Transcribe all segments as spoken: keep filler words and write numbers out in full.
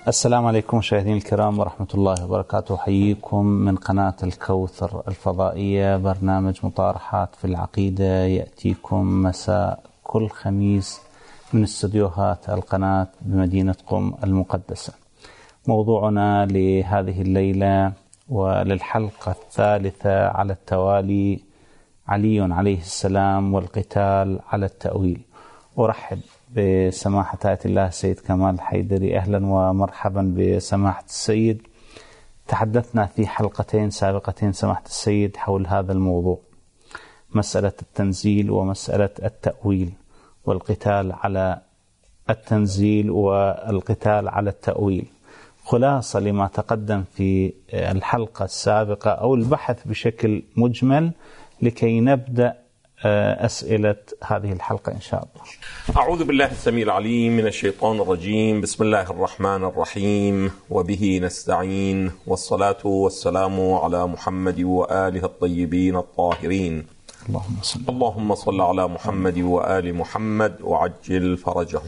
السلام عليكم مشاهدينا الكرام ورحمة الله وبركاته. حييكم من قناة الكوثر الفضائية، برنامج مطارحات في العقيدة يأتيكم مساء كل خميس من استديوهات القناة بمدينة قم المقدسة. موضوعنا لهذه الليلة وللحلقة الثالثة على التوالي علي عليه السلام والقتال على التأويل. أرحب بسماحة آية الله السيد كمال الحيدري، أهلا ومرحبا بسماحة السيد. تحدثنا في حلقتين سابقتين سماحة السيد حول هذا الموضوع، مسألة التنزيل ومسألة التأويل، والقتال على التنزيل والقتال على التأويل. خلاصة لما تقدم في الحلقة السابقة أو البحث بشكل مجمل لكي نبدأ أسئلة هذه الحلقة إن شاء الله. أعوذ بالله السميع العليم من الشيطان الرجيم. بسم الله الرحمن الرحيم، وبه نستعين، والصلاة والسلام على محمد وآله الطيبين الطاهرين. اللهم صل اللهم صل على محمد وآل محمد وعجل فرجهم.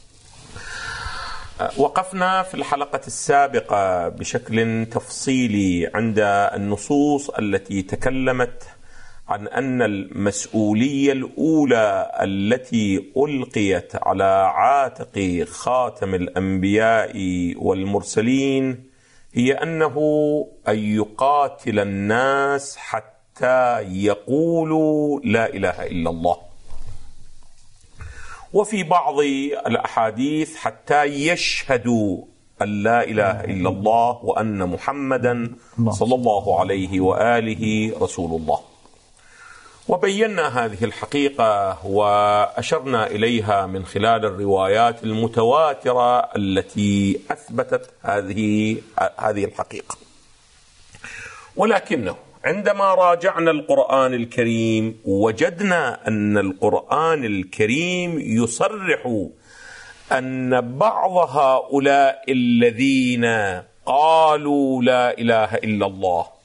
وقفنا في الحلقة السابقة بشكل تفصيلي عند النصوص التي تكلمت عن أن المسؤولية الأولى التي ألقيت على عاتق خاتم الأنبياء والمرسلين هي أنه أن يقاتل الناس حتى يقولوا لا إله إلا الله، وفي بعض الأحاديث حتى يشهدوا أن لا إله إلا الله وأن محمدا صلى الله عليه وآله رسول الله. وبينا هذه الحقيقة وأشرنا إليها من خلال الروايات المتواترة التي أثبتت هذه هذه الحقيقة. ولكنه عندما راجعنا القرآن الكريم وجدنا أن القرآن الكريم يصرح أن بعض هؤلاء الذين قالوا لا إله إلا الله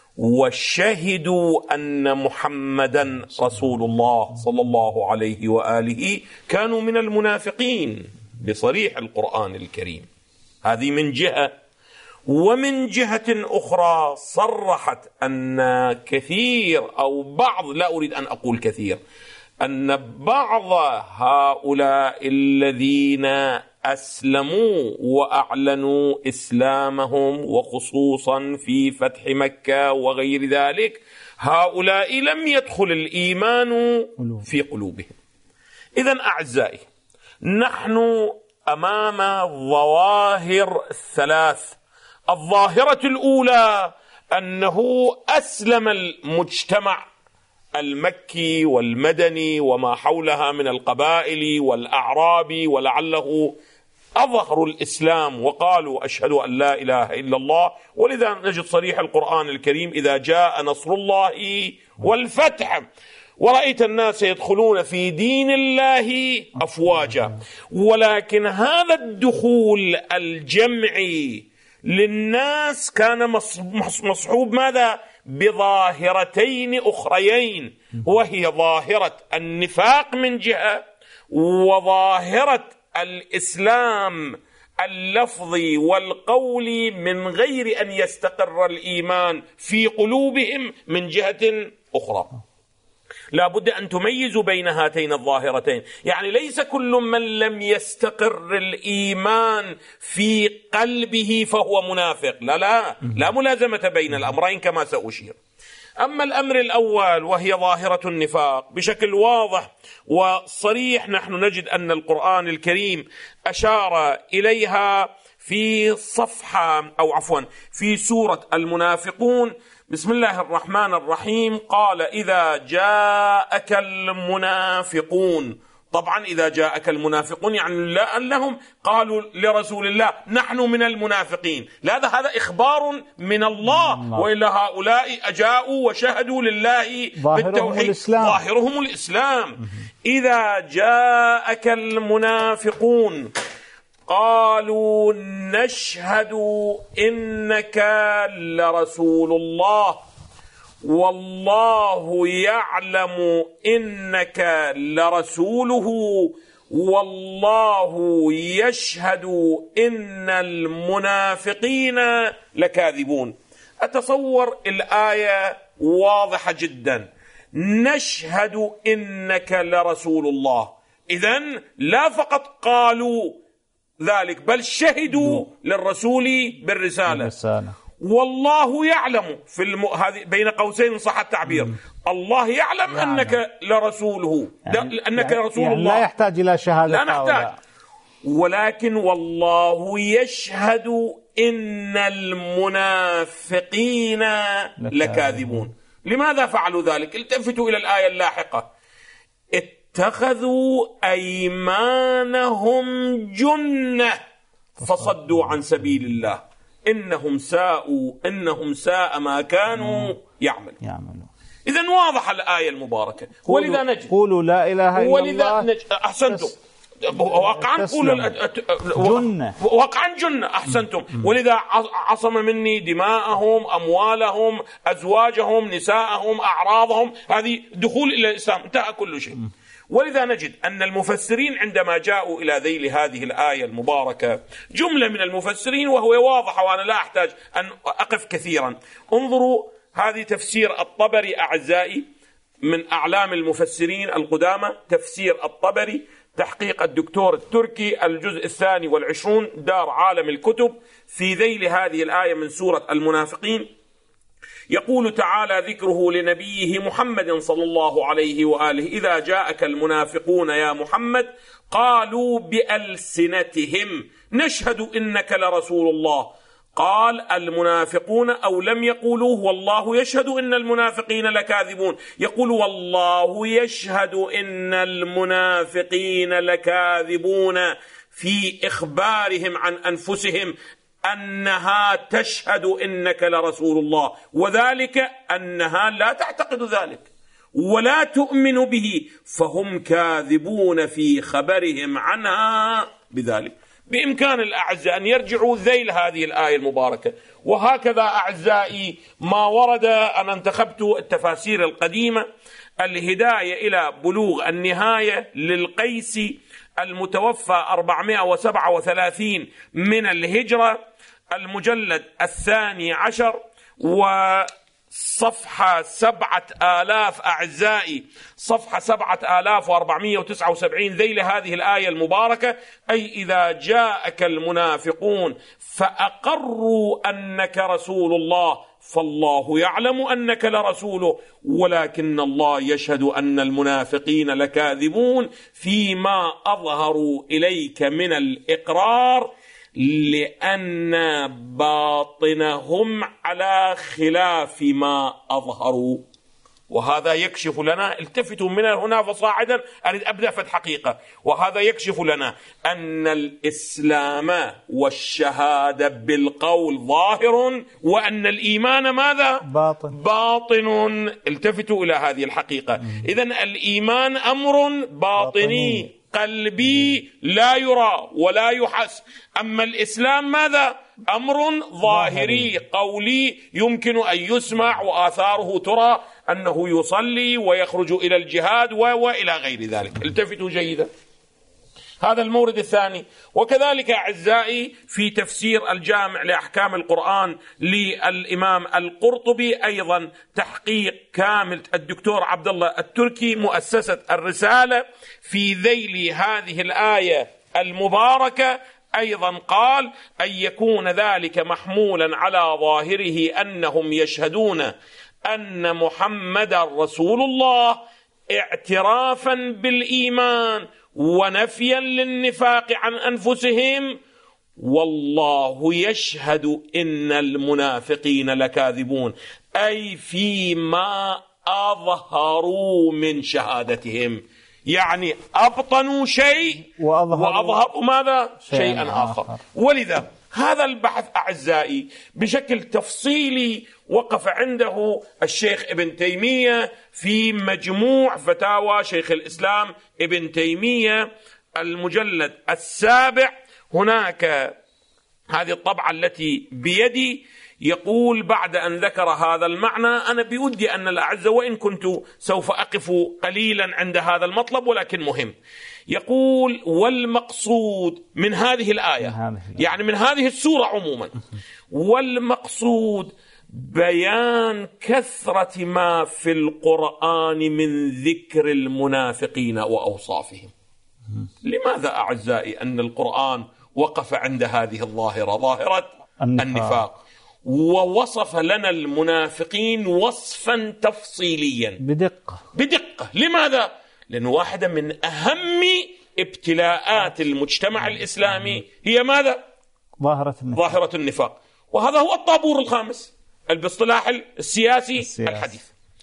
وشهدوا أن محمدا رسول الله صلى الله عليه وآله كانوا من المنافقين بصريح القرآن الكريم. هذه من جهة، ومن جهة أخرى صرحت أن كثير أو بعض، لا أريد أن أقول كثير، أن بعض هؤلاء الذين أسلموا وأعلنوا إسلامهم وخصوصا في فتح مكة وغير ذلك، هؤلاء لم يدخل الإيمان في قلوبهم. إذن أعزائي، نحن أمام ظواهر ثلاث. الظاهرة الأولى أنه أسلم المجتمع المكي والمدني وما حولها من القبائل والأعراب، ولعله أظهروا الإسلام وقالوا أشهد أن لا إله إلا الله. ولذا نجد صريح القرآن الكريم: إذا جاء نصر الله والفتح ورأيت الناس يدخلون في دين الله أفواجا. ولكن هذا الدخول الجمعي للناس كان مصحوب ماذا؟ بظاهرتين أخريين، وهي ظاهرة النفاق من جهة، وظاهرة الإسلام اللفظي والقولي من غير أن يستقر الإيمان في قلوبهم من جهة أخرى. لا بد أن تميزوا بين هاتين الظاهرتين. يعني ليس كل من لم يستقر الإيمان في قلبه فهو منافق، لا لا لا ملازمة بين الأمرين كما سأشير. أما الأمر الأول وهي ظاهرة النفاق بشكل واضح وصريح، نحن نجد أن القرآن الكريم أشار إليها في صفحة أو عفوا في سورة المنافقون. بسم الله الرحمن الرحيم: قال إذا جاءك المنافقون. طبعا إذا جاءك المنافقون يعني لا أنهم قالوا لرسول الله نحن من المنافقين، لا، هذا إخبار من الله، وإلا هؤلاء أجاءوا وشهدوا لله بالتوحيد، ظاهرهم الإسلام. إذا جاءك المنافقون قالوا نشهد إنك لرسول الله والله يعلم إنك لرسوله والله يشهد إن المنافقين لكاذبون. أتصور الآية واضحة جدا، نشهد إنك لرسول الله. إذن لا فقط قالوا ذلك بل شهدوا للرسول بالرسالة. والله يعلم في الم... هذه بين قوسين صح التعبير، الله يعلم يعني أنك لرسوله، يعني أنك يعني رسول يعني الله، لا يحتاج إلى شهادة، لا نحتاج. ولكن والله يشهد إن المنافقين لكاذبون. لماذا فعلوا ذلك؟ التفتوا إلى الآية اللاحقة، اتخذوا أيمانهم جنة فصدوا عن سبيل الله إنهم ساءوا إنهم ساء ما كانوا يعملون. إذن واضح الآية المباركة. ولذا نجد قولوا لا إله إلا ولذا الله. أحسنتم. واقعا قولوا جنة. واقعا جنة. أحسنتم. ولذا عصم مني دماءهم، أموالهم، أزواجهم، نساءهم، أعراضهم، هذه دخول إلى الإسلام، انتهى كل شيء. ولذا نجد أن المفسرين عندما جاءوا إلى ذيل هذه الآية المباركة، جملة من المفسرين وهو واضح وأنا لا أحتاج أن أقف كثيرا، انظروا هذه تفسير الطبري أعزائي، من أعلام المفسرين القدامى، تفسير الطبري، تحقيق الدكتور التركي، الجزء الثاني والعشرون، دار عالم الكتب، في ذيل هذه الآية من سورة المنافقين. يقول تعالى ذكره لنبيه محمد صلى الله عليه وآله: إذا جاءك المنافقون يا محمد قالوا بألسنتهم نشهد إنك لرسول الله. قال المنافقون أو لم يقولوه والله يشهد إن المنافقين لكاذبون. يقول والله يشهد إن المنافقين لكاذبون في إخبارهم عن أنفسهم أنها تشهد إنك لرسول الله، وذلك أنها لا تعتقد ذلك ولا تؤمن به، فهم كاذبون في خبرهم عنها بذلك. بإمكان الأعزاء أن يرجعوا ذيل هذه الآية المباركة. وهكذا أعزائي ما ورد، أنا انتخبت التفاسير القديمة، الهداية إلى بلوغ النهاية للقيسي المتوفى أربعمائة وسبعة وثلاثين من الهجرة، المجلد الثاني عشر وصفحة سبعة آلاف أعزائي، صفحة سبعة آلاف وأربعمائة وتسعة وسبعين، ذيل هذه الآية المباركة: أي إذا جاءك المنافقون فأقروا أنك رسول الله فالله يعلم أنك لرسوله ولكن الله يشهد أن المنافقين لكاذبون فيما أظهروا إليك من الإقرار لأن باطنهم على خلاف ما أظهروا. وهذا يكشف لنا، التفتوا من هنا فصاعدا، أريد أبدأ في الحقيقة، وهذا يكشف لنا أن الإسلام والشهادة بالقول ظاهر، وأن الإيمان ماذا؟ باطن. باطن. التفتوا إلى هذه الحقيقة. إذن الإيمان أمر باطني قلبي لا يرى ولا يحس، أما الإسلام ماذا؟ أمر ظاهري قولي يمكن أن يسمع وآثاره ترى، أنه يصلي ويخرج إلى الجهاد وإلى غير ذلك. التفتوا جيدا. هذا المورد الثاني. وكذلك أعزائي في تفسير الجامع لأحكام القرآن للإمام القرطبي، أيضا تحقيق كامل الدكتور عبد الله التركي، مؤسسة الرسالة، في ذيل هذه الآية المباركة أيضا قال: أن يكون ذلك محمولا على ظاهره أنهم يشهدون أن محمد رسول الله اعترافا بالإيمان ونفيا للنفاق عن أنفسهم، والله يشهد إن المنافقين لكاذبون، أي فيما أظهروا من شهادتهم، يعني أبطنوا شيء وأظهروا, وأظهروا ماذا؟ شيئا آخر. آخر. ولذا هذا البحث أعزائي بشكل تفصيلي وقف عنده الشيخ ابن تيمية في مجموع فتاوى شيخ الإسلام ابن تيمية المجلد السابع. هناك هذه الطبعة التي بيدي، يقول بعد أن ذكر هذا المعنى: أنا بودي أن الأعزة، وإن كنت سوف أقف قليلا عند هذا المطلب ولكن مهم، يقول والمقصود من هذه الآية، من هذه الآية يعني من هذه السورة عموما، والمقصود بيان كثرة ما في القرآن من ذكر المنافقين وأوصافهم. لماذا أعزائي أن القرآن وقف عند هذه الظاهرة، ظاهرة النفاق, النفاق ووصف لنا المنافقين وصفا تفصيليا بدقة بدقة لماذا؟ لأن واحدة من أهم ابتلاءات المجتمع الإسلامي هي ماذا؟ ظاهرة النفاق. ظاهرة النفاق، وهذا هو الطابور الخامس باصطلاح السياسي السياس. الحديث.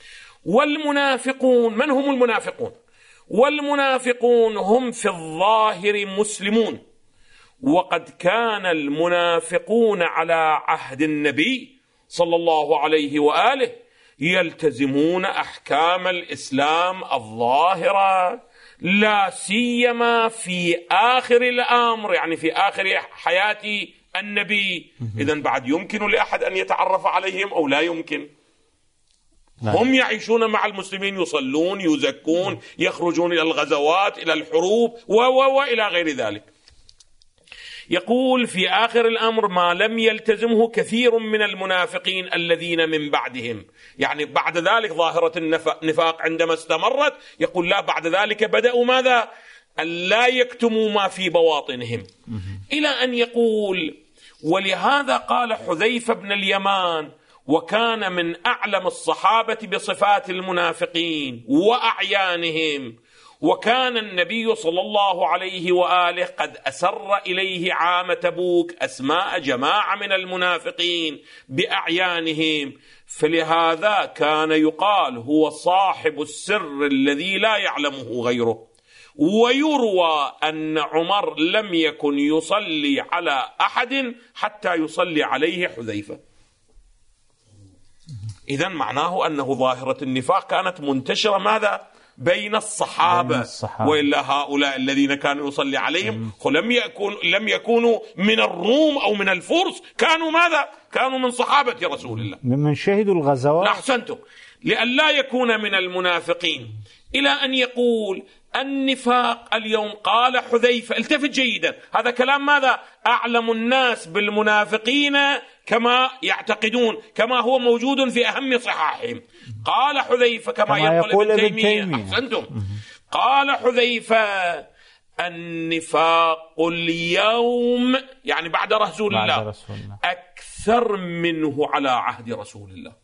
والمنافقون، من هم المنافقون؟ والمنافقون هم في الظاهر مسلمون، وقد كان المنافقون على عهد النبي صلى الله عليه وآله يلتزمون أحكام الإسلام الظاهرة، لا سيما في آخر الأمر، يعني في آخر حياة النبي. إذن بعد يمكن لأحد أن يتعرف عليهم أو لا يمكن؟ نعم. هم يعيشون مع المسلمين، يصلون، يزكون، يخرجون إلى الغزوات، إلى الحروب وإلى غير ذلك. يقول في آخر الأمر ما لم يلتزمه كثير من المنافقين الذين من بعدهم، يعني بعد ذلك ظاهرة النفاق عندما استمرت، يقول لا بعد ذلك بدأوا ماذا؟ ألا يكتموا ما في بواطنهم، إلى أن يقول ولهذا قال حذيفة بن اليمان، وكان من أعلم الصحابة بصفات المنافقين وأعيانهم، وكان النبي صلى الله عليه وآله قد أسر إليه عام تبوك أسماء جماعة من المنافقين بأعيانهم، فلهذا كان يقال هو صاحب السر الذي لا يعلمه غيره. ويروى أن عمر لم يكن يصلي على أحد حتى يصلي عليه حذيفة. إذن معناه أنه ظاهرة النفاق كانت منتشرة ماذا؟ بين الصحابة, بين الصحابة. وإلا هؤلاء الذين كانوا يصلي عليهم لم يكون لم يكونوا من الروم أو من الفرس، كانوا ماذا؟ كانوا من صحابة رسول الله، ممن شهدوا الغزوات. أحسنتم. لئلا يكون من المنافقين، إلى أن يقول النفاق اليوم. قال حذيفة، التفت جيدا، هذا كلام ماذا؟ أعلم الناس بالمنافقين كما يعتقدون، كما هو موجود في أهم صحاحهم. قال حذيفة كما, كما يقول, يقول ابن تيمية. أحسنتم. قال حذيفة النفاق اليوم، يعني بعد رسول بعد الله رسول الله أكثر منه على عهد رسول الله.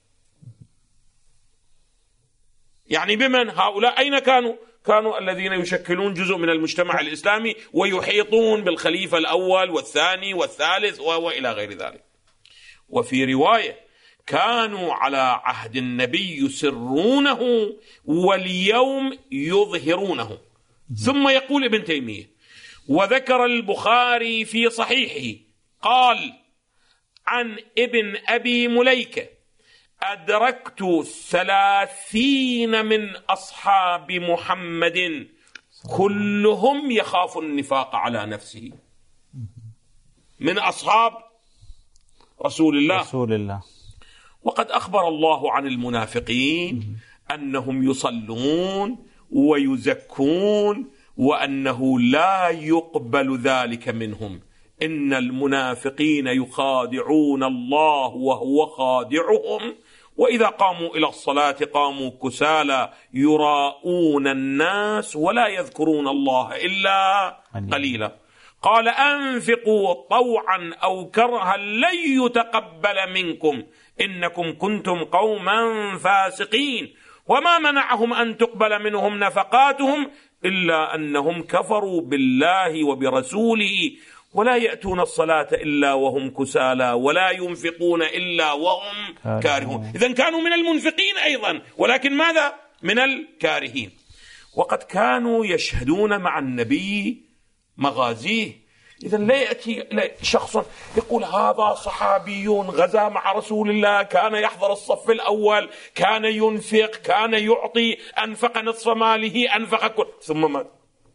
يعني بمن؟ هؤلاء أين كانوا؟ كانوا الذين يشكلون جزء من المجتمع الإسلامي ويحيطون بالخليفة الأول والثاني والثالث وإلى غير ذلك. وفي رواية كانوا على عهد النبي يسرونه واليوم يظهرونه. ثم يقول ابن تيمية وذكر البخاري في صحيحه قال عن ابن أبي مليكة أدركت ثلاثين من أصحاب محمد كلهم يخاف النفاق على نفسه، من أصحاب رسول الله, رسول الله. وقد أخبر الله عن المنافقين أنهم يصلون ويزكون وأنه لا يقبل ذلك منهم. إن المنافقين يخادعون الله وهو خادعهم، وإذا قاموا إلى الصلاة قاموا كسالى يراءون الناس ولا يذكرون الله إلا قليلا. قال أنفقوا طوعا أو كرها لن يتقبل منكم إنكم كنتم قوما فاسقين. وما منعهم أن تقبل منهم نفقاتهم إلا أنهم كفروا بالله وبرسوله ولا يأتون الصلاة إلا وهم كسالى ولا ينفقون إلا وهم كارهون. إذن كانوا من المنفقين أيضا، ولكن ماذا؟ من الكارهين. وقد كانوا يشهدون مع النبي مغازيه. إذن لا يأتي شخص يقول هذا صحابي غزا مع رسول الله، كان يحضر الصف الأول، كان ينفق، كان يعطي، أنفق نصف ماله، أنفق كل، ثم مات.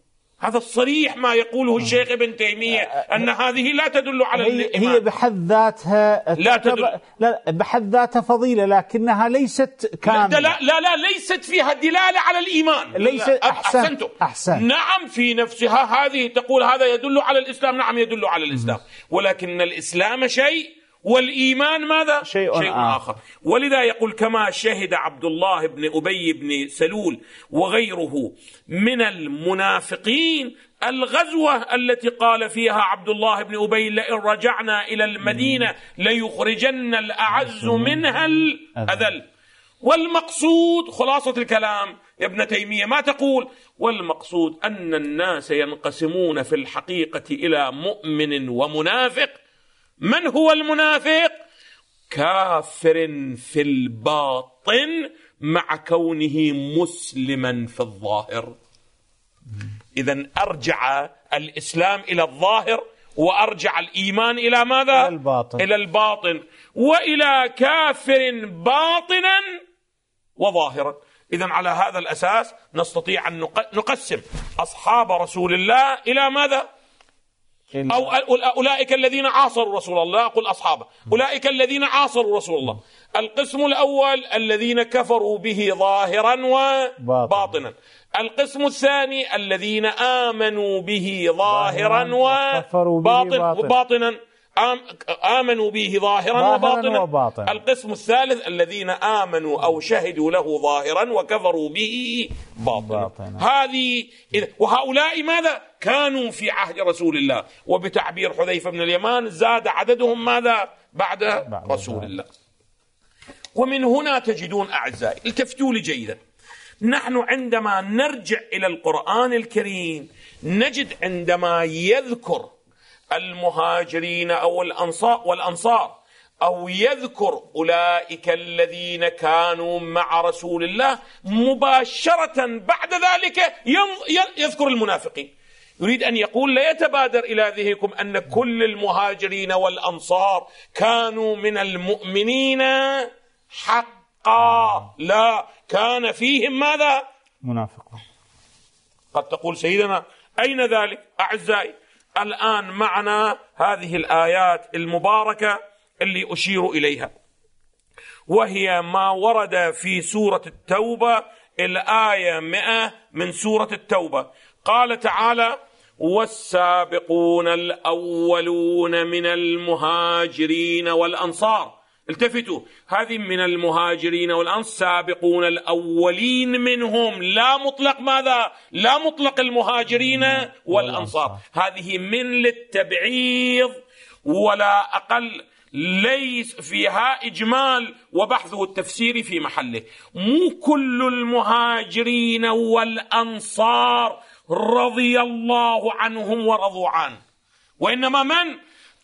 هذا الصريح ما يقوله الشيخ ابن تيمية أن هذه لا تدل على هي, الإيمان. هي بحد ذاتها لا تدل، لا بحد ذاتها فضيلة، لكنها ليست كاملة. لا لا لا ليست فيها دلالة على الإيمان. ليست. أحسن. أحسن. نعم في نفسها هذه تقول هذا يدل على الإسلام، نعم يدل على الإسلام، ولكن الإسلام شيء والإيمان ماذا؟ شيء, شيء آخر. آخر. ولذا يقول كما شهد عبد الله بن أبي بن سلول وغيره من المنافقين الغزوة التي قال فيها عبد الله بن أبي لئن رجعنا إلى المدينة ليخرجن الأعز منها الأذل. والمقصود خلاصة الكلام يا ابن تيمية ما تقول؟ والمقصود أن الناس ينقسمون في الحقيقة إلى مؤمن ومنافق. من هو المنافق؟ كافر في الباطن مع كونه مسلما في الظاهر. إذن أرجع الإسلام إلى الظاهر وأرجع الإيمان إلى ماذا؟ إلى الباطن. إلى الباطن وإلى كافر باطنا وظاهرا. إذن على هذا الأساس نستطيع أن نقسم أصحاب رسول الله إلى ماذا؟ أو أولئك الذين عاصروا رسول الله، أقول أصحابه، أولئك الذين عاصروا رسول الله. القسم الأول الذين كفروا به ظاهرا وباطنا. القسم الثاني الذين آمنوا به ظاهرا وباطنا. آمنوا به ظاهرا وباطنا. وباطن. القسم الثالث الذين آمنوا أو شهدوا له ظاهرا وكفروا به باطنا. هذه وهؤلاء وهؤلاء كانوا في عهد رسول الله، وبتعبير حذيفة بن اليمان زاد عددهم ماذا؟ بعد, بعد رسول بعد. الله. ومن هنا تجدون أعزائي التفتوا لي جيدا، نحن عندما نرجع إلى القرآن الكريم نجد عندما يذكر المهاجرين أو الأنصار والأنصار أو يذكر أولئك الذين كانوا مع رسول الله مباشرة بعد ذلك يذكر المنافقين. يريد أن يقول لا يتبادر إلى ذهنكم أن كل المهاجرين والأنصار كانوا من المؤمنين حقا، لا، كان فيهم ماذا؟ منافقون. قد تقول سيدنا أين ذلك؟ أعزائي الآن معنا هذه الآيات المباركة اللي أشير إليها، وهي ما ورد في سورة التوبة الآية مئة من سورة التوبة. قال تعالى: والسابقون الأولون من المهاجرين والأنصار. التفتوا، هذه من المهاجرين والأنصار، سابقون الأولين منهم، لا مطلق ماذا؟ لا مطلق المهاجرين والأنصار. هذه من للتبعيض ولا أقل، ليس فيها إجمال وبحثه التفسيري في محله. مو كل المهاجرين والأنصار رضي الله عنهم ورضوا عنه، وإنما من؟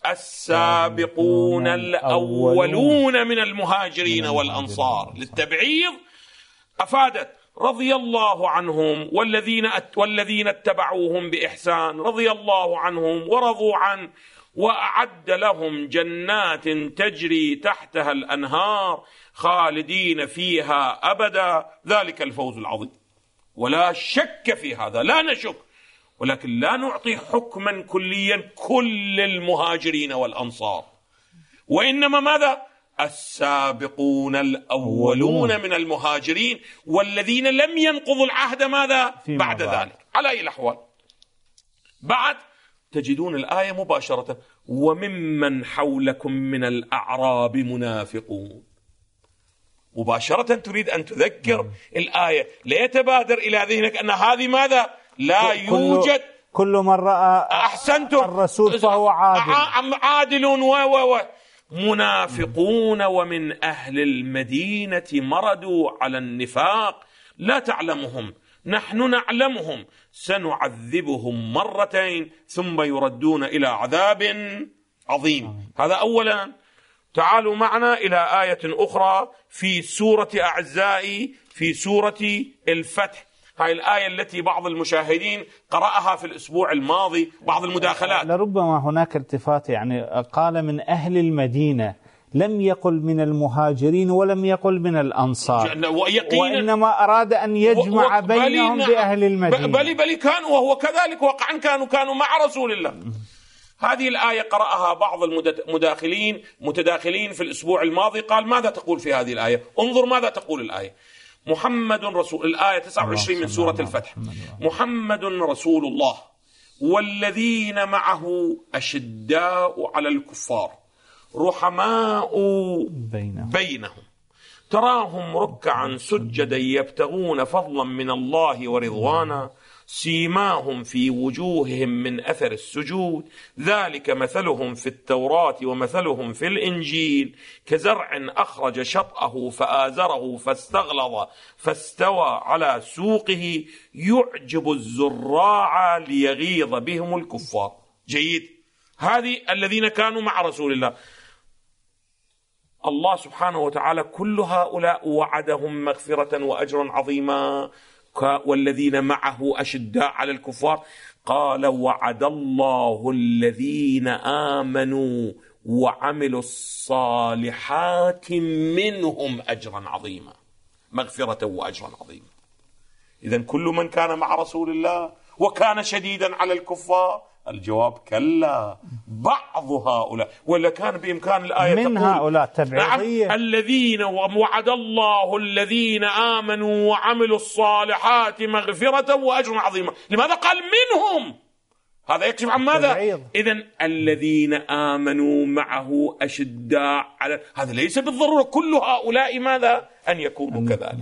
السابقون الأولون من المهاجرين والأنصار. للتبعيض أفادت رضي الله عنهم والذين والذين اتبعوهم بإحسان رضي الله عنهم ورضوا عنه وأعد لهم جنات تجري تحتها الأنهار خالدين فيها أبدا ذلك الفوز العظيم. ولا شك في هذا، لا نشك، ولكن لا نعطي حكما كليا كل المهاجرين والأنصار، وإنما ماذا؟ السابقون الأولون من المهاجرين والذين لم ينقضوا العهد ماذا؟ بعد ذلك. على أي الأحوال بعد تجدون الآية مباشرة: وممن حولكم من الأعراب منافقون. مباشرة تريد أن تذكر الآية، لا يتبادر إلى ذهنك أن هذه ماذا؟ لا يوجد. كل من رأى أحسنتم الرسول فهو عادل عادل و و و منافقون ومن أهل المدينة مردوا على النفاق لا تعلمهم نحن نعلمهم سنعذبهم مرتين ثم يردون إلى عذاب عظيم. هذا أولا. تعالوا معنا إلى آية أخرى في سورة أعزائي في سورة الفتح. هاي الآية التي بعض المشاهدين قرأها في الأسبوع الماضي بعض المداخلات. لربما هناك التفات، يعني قال من أهل المدينة، لم يقل من المهاجرين ولم يقل من الأنصار، وإنما أراد أن يجمع بينهم بأهل المدينة. بل بل كانوا وهو كذلك وقعا كانوا كانوا مع رسول الله. هذه الآية قرأها بعض المداخلين متداخلين في الأسبوع الماضي، قال ماذا تقول في هذه الآية؟ انظر ماذا تقول الآية. محمد رسول الآية تسعة وعشرين من سورة الفتح. محمد رسول الله والذين معه أشداء على الكفار رحماء بينهم, بينهم تراهم ركعا سجدا يبتغون فضلا من الله ورضوانا سيماهم في وجوههم من أثر السجود ذلك مثلهم في التوراة ومثلهم في الإنجيل كزرع أخرج شطأه فآزره فاستغلظ فاستوى على سوقه يعجب الزراع ليغيظ بهم الكفار. جيد. هذه الذين كانوا مع رسول الله. الله سبحانه وتعالى كل هؤلاء وعدهم مغفرة وأجرا عظيما، والذين معه أشداء على الكفار. قال وعد الله الذين آمنوا وعملوا الصالحات منهم أجرا عظيما، مغفرة وأجرا عظيما. إذن كل من كان مع رسول الله وكان شديدا على الكفار، الجواب كلا، بعض هؤلاء، ولا كان بإمكان الآية من تقول هؤلاء تبعيضية. نعم الذين وعد الله الذين آمنوا وعملوا الصالحات مغفرة وأجر عظيما. لماذا قال منهم؟ هذا يكشف عن ماذا؟ إذن الذين آمنوا معه أشداء على، هذا ليس بالضرورة كل هؤلاء ماذا أن يكونوا كذلك.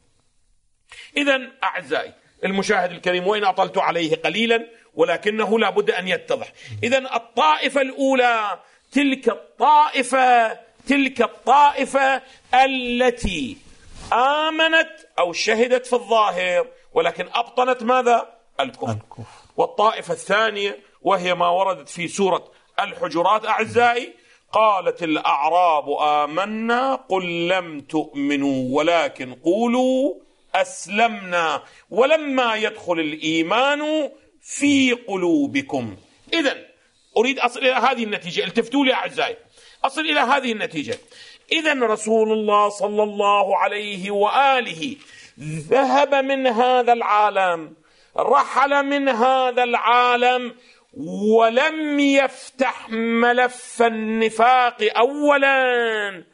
إذن أعزائي المشاهد الكريم، وإن أطلت عليه قليلا ولكنه لا بد أن يتضح. إذن الطائفة الأولى تلك الطائفة تلك الطائفة التي آمنت أو شهدت في الظاهر ولكن أبطنت ماذا؟ الكفر. والطائفة الثانية وهي ما وردت في سورة الحجرات أعزائي، قالت الأعراب آمنا قل لم تؤمنوا ولكن قولوا أسلمنا ولما يدخل الإيمان في قلوبكم. إذن أريد أصل إلى هذه النتيجة، التفتوا لي أعزائي، أصل إلى هذه النتيجة. إذن رسول الله صلى الله عليه وآله ذهب من هذا العالم، رحل من هذا العالم، ولم يفتح ملف النفاق أولا،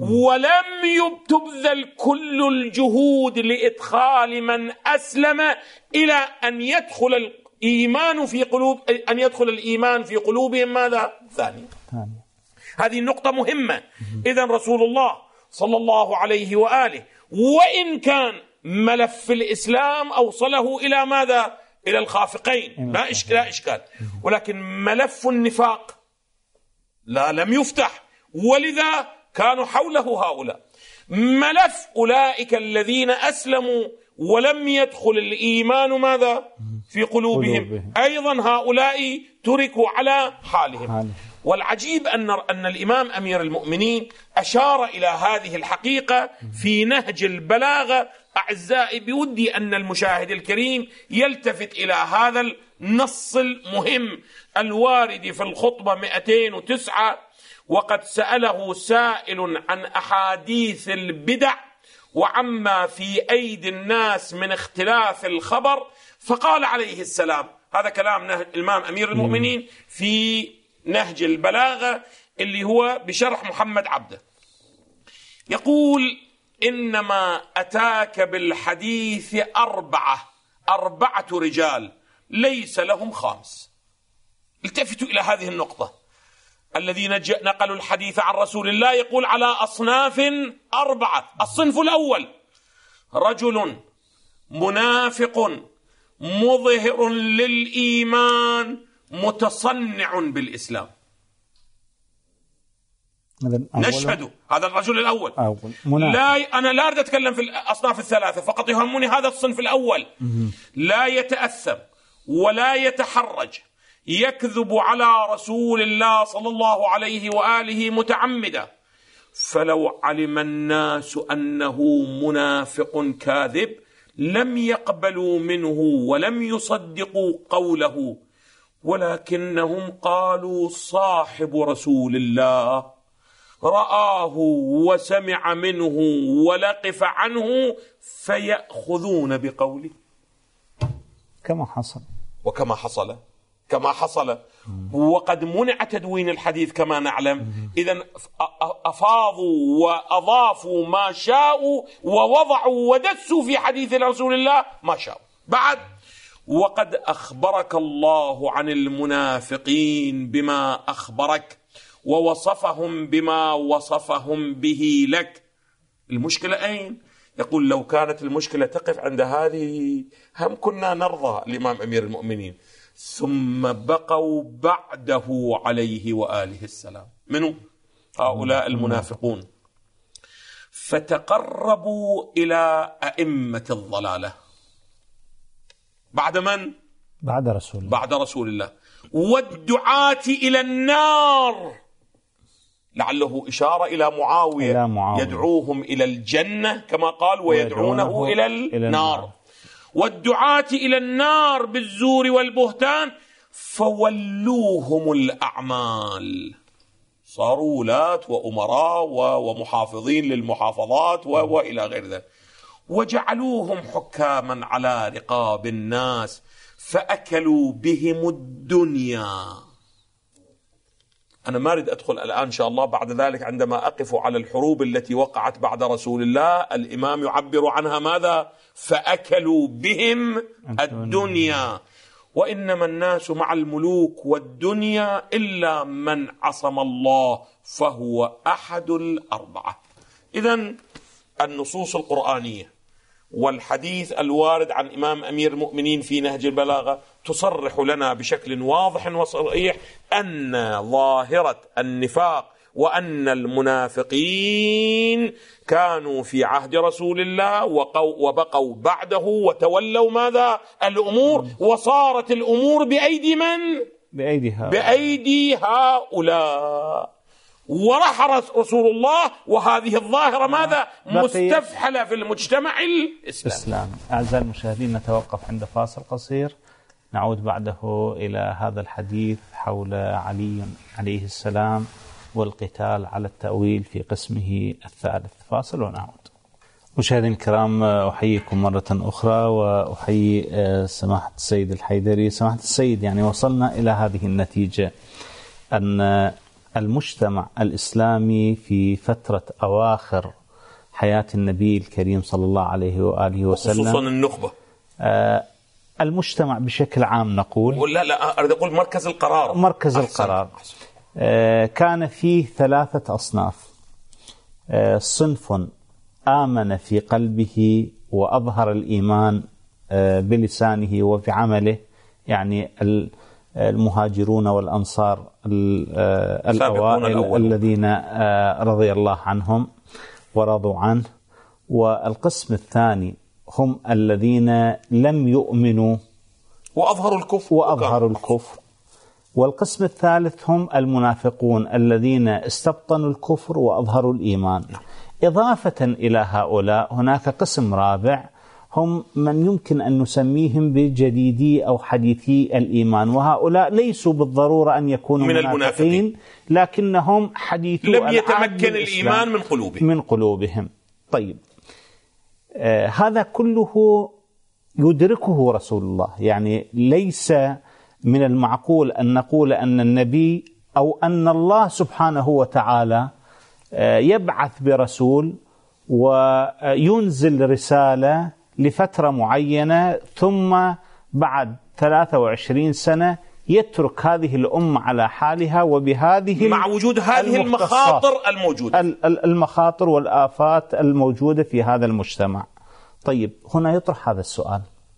ولم تبذل كل الجهود لإدخال من أسلم إلى أن يدخل الإيمان في قلوب أن يدخل الإيمان في قلوبهم ماذا؟ ثانيا. هذه النقطة مهمة. إذن رسول الله صلى الله عليه وآله وإن كان ملف الإسلام أوصله إلى ماذا؟ إلى الخافقين، لا إشكال, لا إشكال. ولكن ملف النفاق لا لم يفتح، ولذا كانوا حوله هؤلاء. ملف أولئك الذين أسلموا ولم يدخل الإيمان ماذا؟ في قلوبهم، أيضا هؤلاء تركوا على حالهم. والعجيب أن أن الإمام أمير المؤمنين أشار إلى هذه الحقيقة في نهج البلاغة. أعزائي بودي أن المشاهد الكريم يلتفت إلى هذا النص المهم الوارد في الخطبة مئتين وتسعة، وقد سأله سائل عن أحاديث البدع وعما في أيدي الناس من اختلاف الخبر، فقال عليه السلام، هذا كلام الإمام أمير المؤمنين في نهج البلاغة اللي هو بشرح محمد عبده، يقول إنما أتاك بالحديث أربعة أربعة رجال ليس لهم خامس. التفتوا إلى هذه النقطة. الذين نقلوا الحديث عن رسول الله يقول على أصناف أربعة. الصنف الأول رجل منافق مظهر للإيمان متصنع بالإسلام. نشهد هذا الرجل الأول. لا أنا لا أريد أتكلم في الأصناف الثلاثة، فقط يهمني هذا الصنف الأول. لا يتأثم ولا يتحرج، يكذب على رسول الله صلى الله عليه وآله متعمدا، فلو علم الناس أنه منافق كاذب لم يقبلوا منه ولم يصدقوا قوله، ولكنهم قالوا صاحب رسول الله. رآه وسمع منه ولقف عنه فيأخذون بقوله كما حصل وكما حصل كما حصل وقد منع تدوين الحديث كما نعلم. إذن أفاضوا وأضافوا ما شاءوا ووضعوا ودسوا في حديث رسول الله ما شاءوا. بعد وقد أخبرك الله عن المنافقين بما أخبرك ووصفهم بما وصفهم به لك. المشكلة أين؟ يقول لو كانت المشكلة تقف عند هذه هم كنا نرضى الإمام أمير المؤمنين. ثم بقوا بعده عليه وآله السلام منه هؤلاء المنافقون فتقربوا إلى أئمة الضلالة بعد من؟ بعد رسول الله بعد رسول الله والدعاة إلى النار، لعله إشارة إلى معاوية, إلى معاوية يدعوهم إلى الجنة كما قال ويدعونه, ويدعونه إلى, إلى النار, النار. والدعاة إلى النار بالزور والبهتان فولوهم الأعمال، صاروا ولاة وأمراء ومحافظين للمحافظات وإلى غير ذلك، وجعلوهم حكاما على رقاب الناس فأكلوا بهم الدنيا. أنا ما أريد أدخل الآن إن شاء الله، بعد ذلك عندما أقف على الحروب التي وقعت بعد رسول الله الإمام يعبر عنها ماذا؟ فأكلوا بهم الدنيا. وإنما الناس مع الملوك والدنيا إلا من عصم الله فهو أحد الأربعة. إذن النصوص القرآنية والحديث الوارد عن إمام أمير المؤمنين في نهج البلاغة تصرح لنا بشكل واضح وصريح أن ظاهرة النفاق وأن المنافقين كانوا في عهد رسول الله وبقوا بعده وتولوا ماذا؟ الأمور، وصارت الأمور بأيدي من؟ بأيدي هؤلاء, بأيدي هؤلاء. ورحل رسول الله وهذه الظاهرة ماذا؟ مستفحلة في المجتمع الإسلامي. أعزائي المشاهدين نتوقف عند فاصل قصير، نعود بعده إلى هذا الحديث حول علي عليه السلام والقتال على التأويل في قسمه الثالث. فاصل ونعود. مشاهدينا الكرام، أحييكم مرة أخرى وأحيي سماحة السيد الحيدري. سماحة السيد، يعني وصلنا إلى هذه النتيجة أن المجتمع الإسلامي في فترة أواخر حياة النبي الكريم صلى الله عليه وآله وسلم، خصوصا النخبة، آه المجتمع بشكل عام نقول، لا لا أريد أقول مركز القرار مركز أحسن. القرار أحسن. آه كان فيه ثلاثة أصناف. آه صنف آمن في قلبه وأظهر الإيمان آه بلسانه وبعمله، يعني المهاجرون والأنصار الأوائل الذين رضي الله عنهم ورضوا عنه. والقسم الثاني هم الذين لم يؤمنوا وأظهروا الكفر وأظهروا الكفر. والقسم الثالث هم المنافقون الذين استبطنوا الكفر وأظهروا الإيمان. إضافة إلى هؤلاء هناك قسم رابع هم من يمكن أن نسميهم بجديدي أو حديثي الإيمان، وهؤلاء ليسوا بالضرورة أن يكونوا من المنافقين، لكنهم حديثو لم يتمكن الإيمان من قلوبهم من قلوبهم. طيب، آه هذا كله يدركه رسول الله، يعني ليس من المعقول أن نقول أن النبي أو أن الله سبحانه وتعالى آه يبعث برسول وينزل رسالة لفترة معينة ثم بعد ثلاثة وعشرين سنة يترك هذه الأمة على حالها وبهذه مع وجود هذه المخاطر الموجودة، المخاطر والآفات الموجودة في هذا المجتمع. طيب، هنا يطرح هذا السؤال: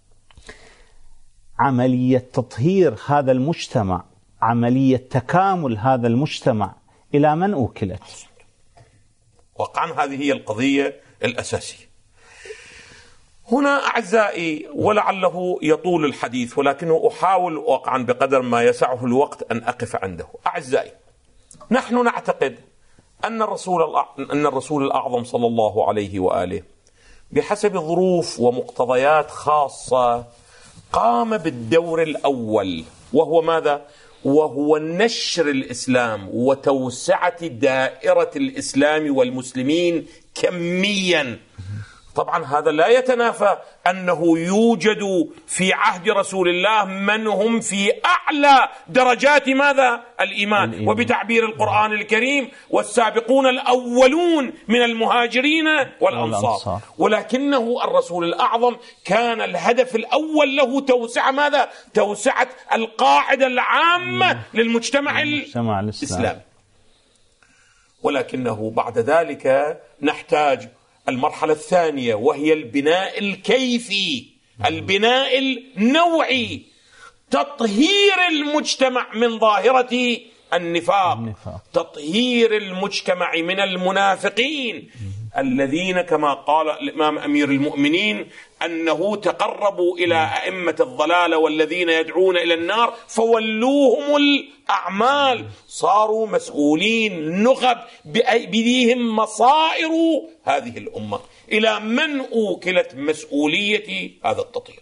عملية تطهير هذا المجتمع، عملية تكامل هذا المجتمع، إلى من أوكلت؟ وقعا هذه هي القضية الأساسية. هنا أعزائي، ولعله يطول الحديث ولكنه أحاول وقعا بقدر ما يسعه الوقت أن أقف عنده. أعزائي، نحن نعتقد أن الرسول أن الرسول الأعظم صلى الله عليه وآله بحسب ظروف ومقتضيات خاصة قام بالدور الأول، وهو ماذا؟ وهو نشر الإسلام وتوسعة دائرة الإسلام والمسلمين كميا. طبعا هذا لا يتنافى أنه يوجد في عهد رسول الله من هم في أعلى درجات ماذا؟ الإيمان. الإيمان. وبتعبير القرآن الكريم والسابقون الأولون من المهاجرين والأنصار. ولكنه الرسول الأعظم كان الهدف الأول له توسعة ماذا؟ توسعة القاعدة العامة للمجتمع الإسلامي. ولكنه بعد ذلك نحتاج المرحلة الثانية، وهي البناء الكيفي، البناء النوعي، تطهير المجتمع من ظاهرة النفاق، تطهير المجتمع من المنافقين الذين كما قال الإمام أمير المؤمنين أنه تقربوا إلى أئمة الضلالة والذين يدعون إلى النار فولوهم الأعمال، صاروا مسؤولين نخب بأيديهم مصائر هذه الأمة. إلى من أوكلت مسؤولية هذا التطهير؟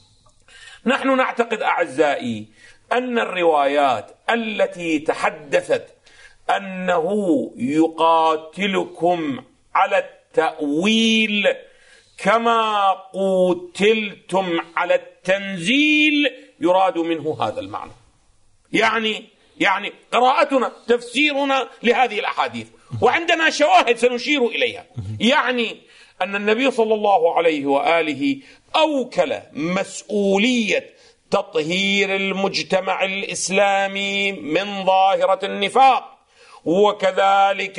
نحن نعتقد أعزائي أن الروايات التي تحدثت أنه يقاتلكم على التأويل كما قتلتم على التنزيل يراد منه هذا المعنى. يعني يعني قراءتنا تفسيرنا لهذه الأحاديث وعندنا شواهد سنشير إليها، يعني أن النبي صلى الله عليه وآله أوكل مسؤولية تطهير المجتمع الإسلامي من ظاهرة النفاق، وكذلك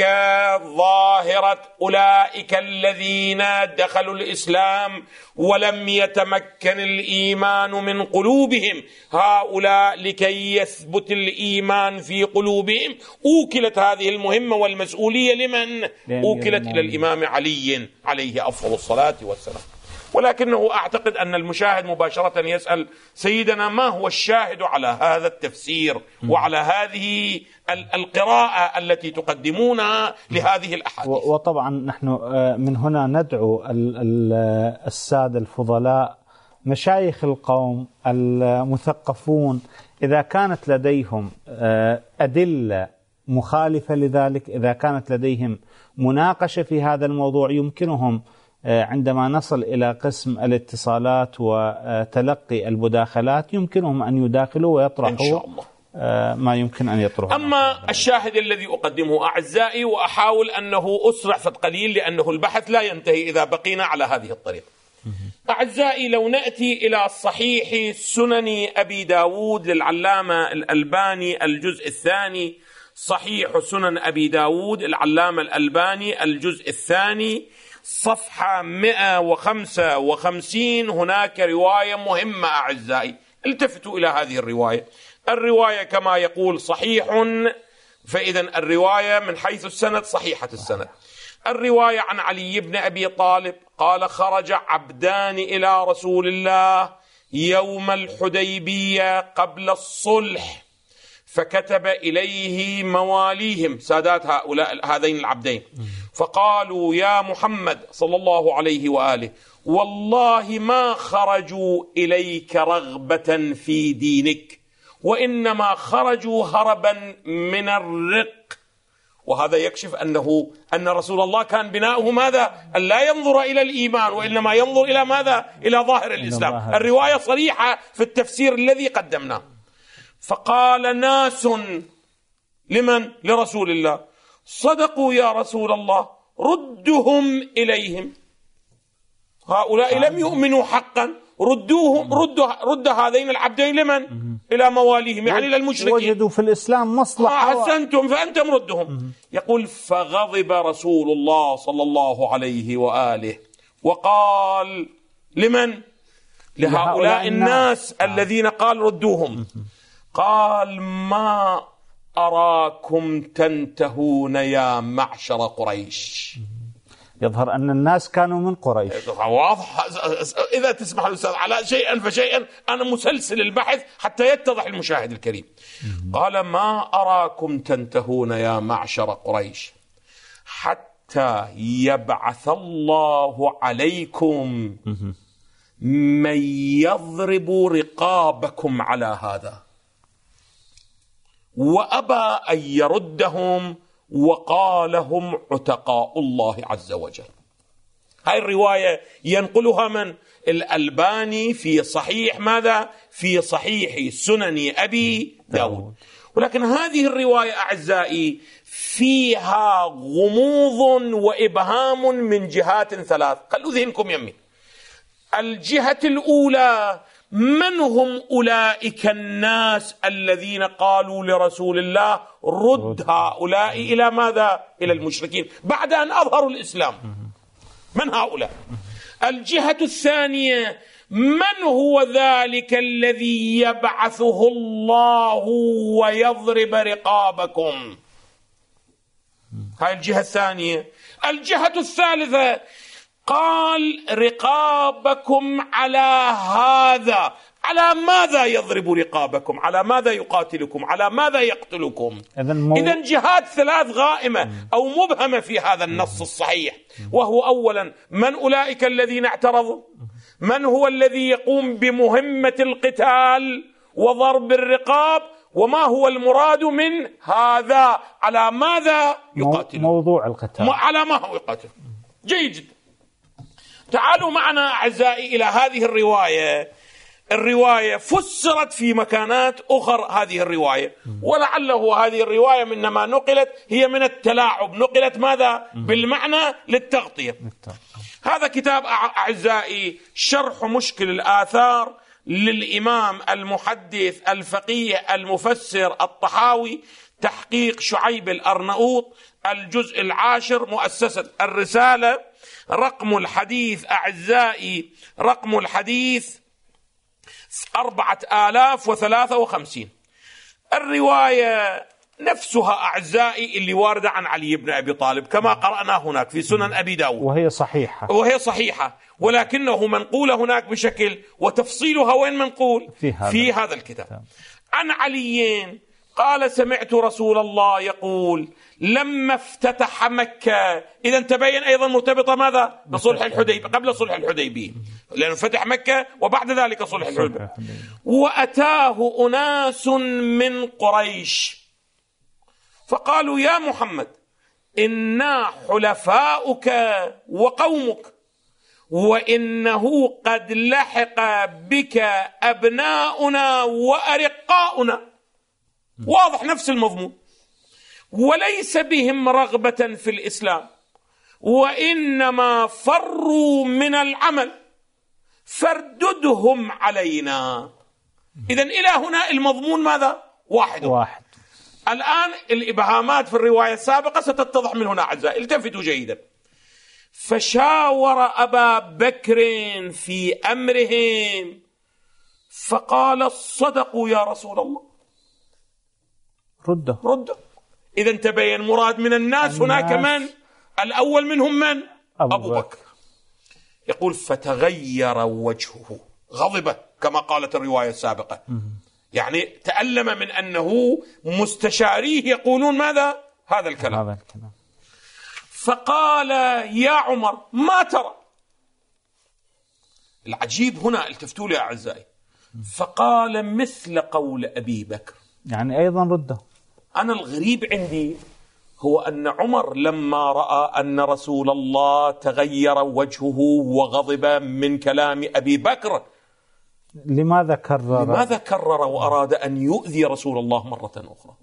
ظاهرة أولئك الذين دخلوا الإسلام ولم يتمكن الإيمان من قلوبهم، هؤلاء لكي يثبت الإيمان في قلوبهم أوكلت هذه المهمة والمسؤولية لمن؟ أوكلت إلى الإمام علي عليه أفضل الصلاة والسلام. ولكنه أعتقد أن المشاهد مباشرة يسأل سيدنا ما هو الشاهد على هذا التفسير وعلى هذه القراءة التي تقدمونها لهذه الأحاديث؟ وطبعا نحن من هنا ندعو السادة الفضلاء مشايخ القوم المثقفون إذا كانت لديهم أدلة مخالفة لذلك، إذا كانت لديهم مناقشة في هذا الموضوع، يمكنهم عندما نصل إلى قسم الاتصالات وتلقي المداخلات يمكنهم أن يداخلوا ويطرحوا إن شاء الله ما يمكن أن يطرحوا. أما الشاهد الذي أقدمه أعزائي، وأحاول أنه أسرع فقليل لأنه البحث لا ينتهي إذا بقينا على هذه الطريقة. أعزائي، لو نأتي إلى صحيح سنن أبي داود للعلامة الألباني الجزء الثاني، صحيح سنن أبي داود العلامة الألباني الجزء الثاني صفحة مئة وخمسة وخمسين، هناك رواية مهمة أعزائي، التفتوا إلى هذه الرواية. الرواية كما يقول صحيح، فإذا الرواية من حيث السند صحيحة السند. الرواية عن علي بن أبي طالب قال: خرج عبدان إلى رسول الله يوم الحديبية قبل الصلح، فكتب إليه مواليهم سادات هؤلاء هذين العبدين، فقالوا: يا محمد صلى الله عليه وآله، والله ما خرجوا إليك رغبة في دينك، وإنما خرجوا هربا من الرق. وهذا يكشف أنه أن رسول الله كان بناؤه ماذا؟ أن لا ينظر إلى الإيمان وإنما ينظر إلى ماذا؟ إلى ظاهر الإسلام. الرواية صريحة في التفسير الذي قدمناه. فقال ناس لمن؟ لرسول الله: صدقوا يا رسول الله، ردهم إليهم، هؤلاء لم يؤمنوا حقا، ردوهم، رد, رد هذين العبدين لمن؟ إلى مواليهم، يعني للمشركين، وجدوا في الإسلام مصلحة، أحسنتم فأنتم ردهم. يقول: فغضب رسول الله صلى الله عليه وآله وقال لمن؟ لهؤلاء الناس الذين قال ردوهم، قال: ما أراكم تنتهون يا معشر قريش. يظهر أن الناس كانوا من قريش. واضح. إذا تسمح الأستاذ على شيئا فشيئا، أنا مسلسل البحث حتى يتضح المشاهد الكريم. قال: ما أراكم تنتهون يا معشر قريش حتى يبعث الله عليكم من يضرب رقابكم على هذا. وأبى أن يردهم وقالهم عتقاء الله عز وجل. هاي الرواية ينقلها من؟ الألباني في صحيح ماذا؟ في صحيح سنن أبي داود. ولكن هذه الرواية أعزائي فيها غموض وإبهام من جهات ثلاث. خلوا ذهنكم يمي. الجهة الأولى: من هم أولئك الناس الذين قالوا لرسول الله رد هؤلاء إلى ماذا؟ إلى المشركين بعد أن أظهروا الإسلام. من هؤلاء؟ الجهة الثانية: من هو ذلك الذي يبعثه الله ويضرب رقابكم؟ هاي الجهة الثانية. الجهة الثالثة: قال رقابكم على هذا، على ماذا يضرب رقابكم؟ على ماذا يقاتلكم؟ على ماذا يقتلكم؟ إذن جهات ثلاث غائمة أو مبهمة في هذا النص الصحيح، وهو أولا: من أولئك الذين اعترضوا؟ من هو الذي يقوم بمهمة القتال وضرب الرقاب؟ وما هو المراد من هذا؟ على ماذا يقاتل؟ موضوع القتال على ما هو يقاتل. جيد جدا. تعالوا معنا أعزائي إلى هذه الرواية. الرواية فسرت في مكانات أخرى هذه الرواية، ولعله هذه الرواية من ما نقلت هي من التلاعب، نقلت ماذا؟ بالمعنى للتغطية. هذا كتاب أعزائي شرح مشكل الآثار للإمام المحدث الفقيه المفسر الطحاوي، تحقيق شعيب الأرنؤوط، الجزء العاشر، مؤسسة الرسالة. رقم الحديث أعزائي رقم الحديث أربعة آلاف وثلاثة وخمسين. الرواية نفسها أعزائي اللي واردة عن علي بن أبي طالب كما قرأنا هناك في سنن أبي داود، وهي صحيحة وهي صحيحة، ولكنه منقول هناك بشكل، وتفصيلها وين منقول؟ في هذا, في هذا الكتاب. عن علي قال: سمعت رسول الله يقول لما افتتح مكة. إذا تبين أيضا مرتبطة ماذا؟ بصلح الحديبية، قبل صلح الحديبية، لأنه فتح مكة وبعد ذلك صلح الحديبية. وأتاه أناس من قريش فقالوا: يا محمد إنا حلفاؤك وقومك، وإنه قد لحق بك أبناؤنا وأرقاؤنا. واضح نفس المضمون. وليس بهم رغبة في الإسلام، وإنما فروا من العمل، فارددهم علينا. إذن إلى هنا المضمون ماذا؟ واحد واحد. الآن الإبهامات في الرواية السابقة ستتضح من هنا أعزائي، التفتوا جيدا. فشاور أبا بكر في أمرهم فقال: صدقوا يا رسول الله، رده رده. إذن تبين مراد من الناس, الناس هناك من؟ الأول منهم من؟ أبو, أبو بكر. يقول: فتغير وجهه، غضب كما قالت الرواية السابقة، يعني تألم من أنه مستشاريه يقولون ماذا؟ هذا الكلام. هذا الكلام. فقال: يا عمر ما ترى؟ العجيب هنا، التفتوا لي أعزائي، فقال: مثل قول أبي بكر، يعني أيضا رده. أنا الغريب عندي هو أن عمر لما رأى أن رسول الله تغير وجهه وغضب من كلام أبي بكر، لماذا كرر؟ لماذا كرر وأراد أن يؤذي رسول الله مرة أخرى؟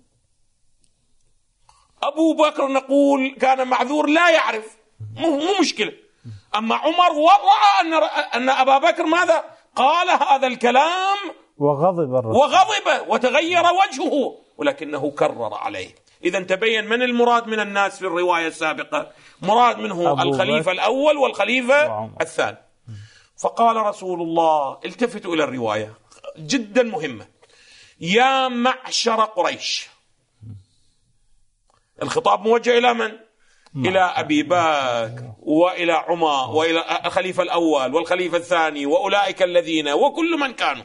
أبو بكر نقول كان معذور لا يعرف، مو, مو مشكلة. أما عمر ورأى أن, أن أبا بكر ماذا؟ قال هذا الكلام وغضب الرسول. وغضب وتغير وجهه، ولكنه كرر عليه. إذا تبين من المراد من الناس في الرواية السابقة، مراد منه الخليفة الأول والخليفة وعمر. الثاني. فقال رسول الله، التفتوا إلى الرواية جدا مهمة: يا معشر قريش. الخطاب موجه إلى من؟ إلى أبي بكر وإلى عمر وإلى الخليفة الأول والخليفة الثاني وأولئك الذين وكل من كانوا.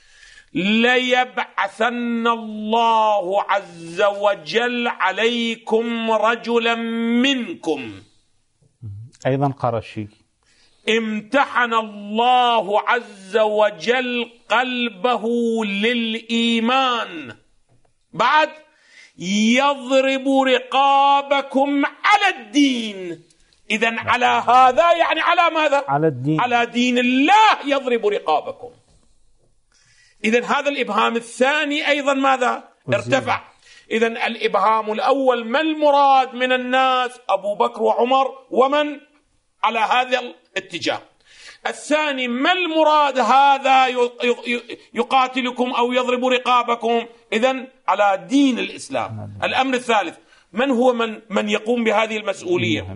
ليبعثن الله عز وجل عليكم رجلا منكم. أيضا قرشي. امتحن الله عز وجل قلبه للإيمان، بعد يضرب رقابكم على الدين. إذن على هذا يعني على ماذا؟ على الدين، على دين الله يضرب رقابكم. إذن هذا الإبهام الثاني أيضا ماذا؟ ارتفع. إذن الإبهام الأول ما المراد من الناس؟ أبو بكر وعمر ومن على هذا الاتجاه. الثاني ما المراد هذا يقاتلكم أو يضرب رقابكم؟ إذن على دين الإسلام. الأمر الثالث من هو من, من يقوم بهذه المسؤولية؟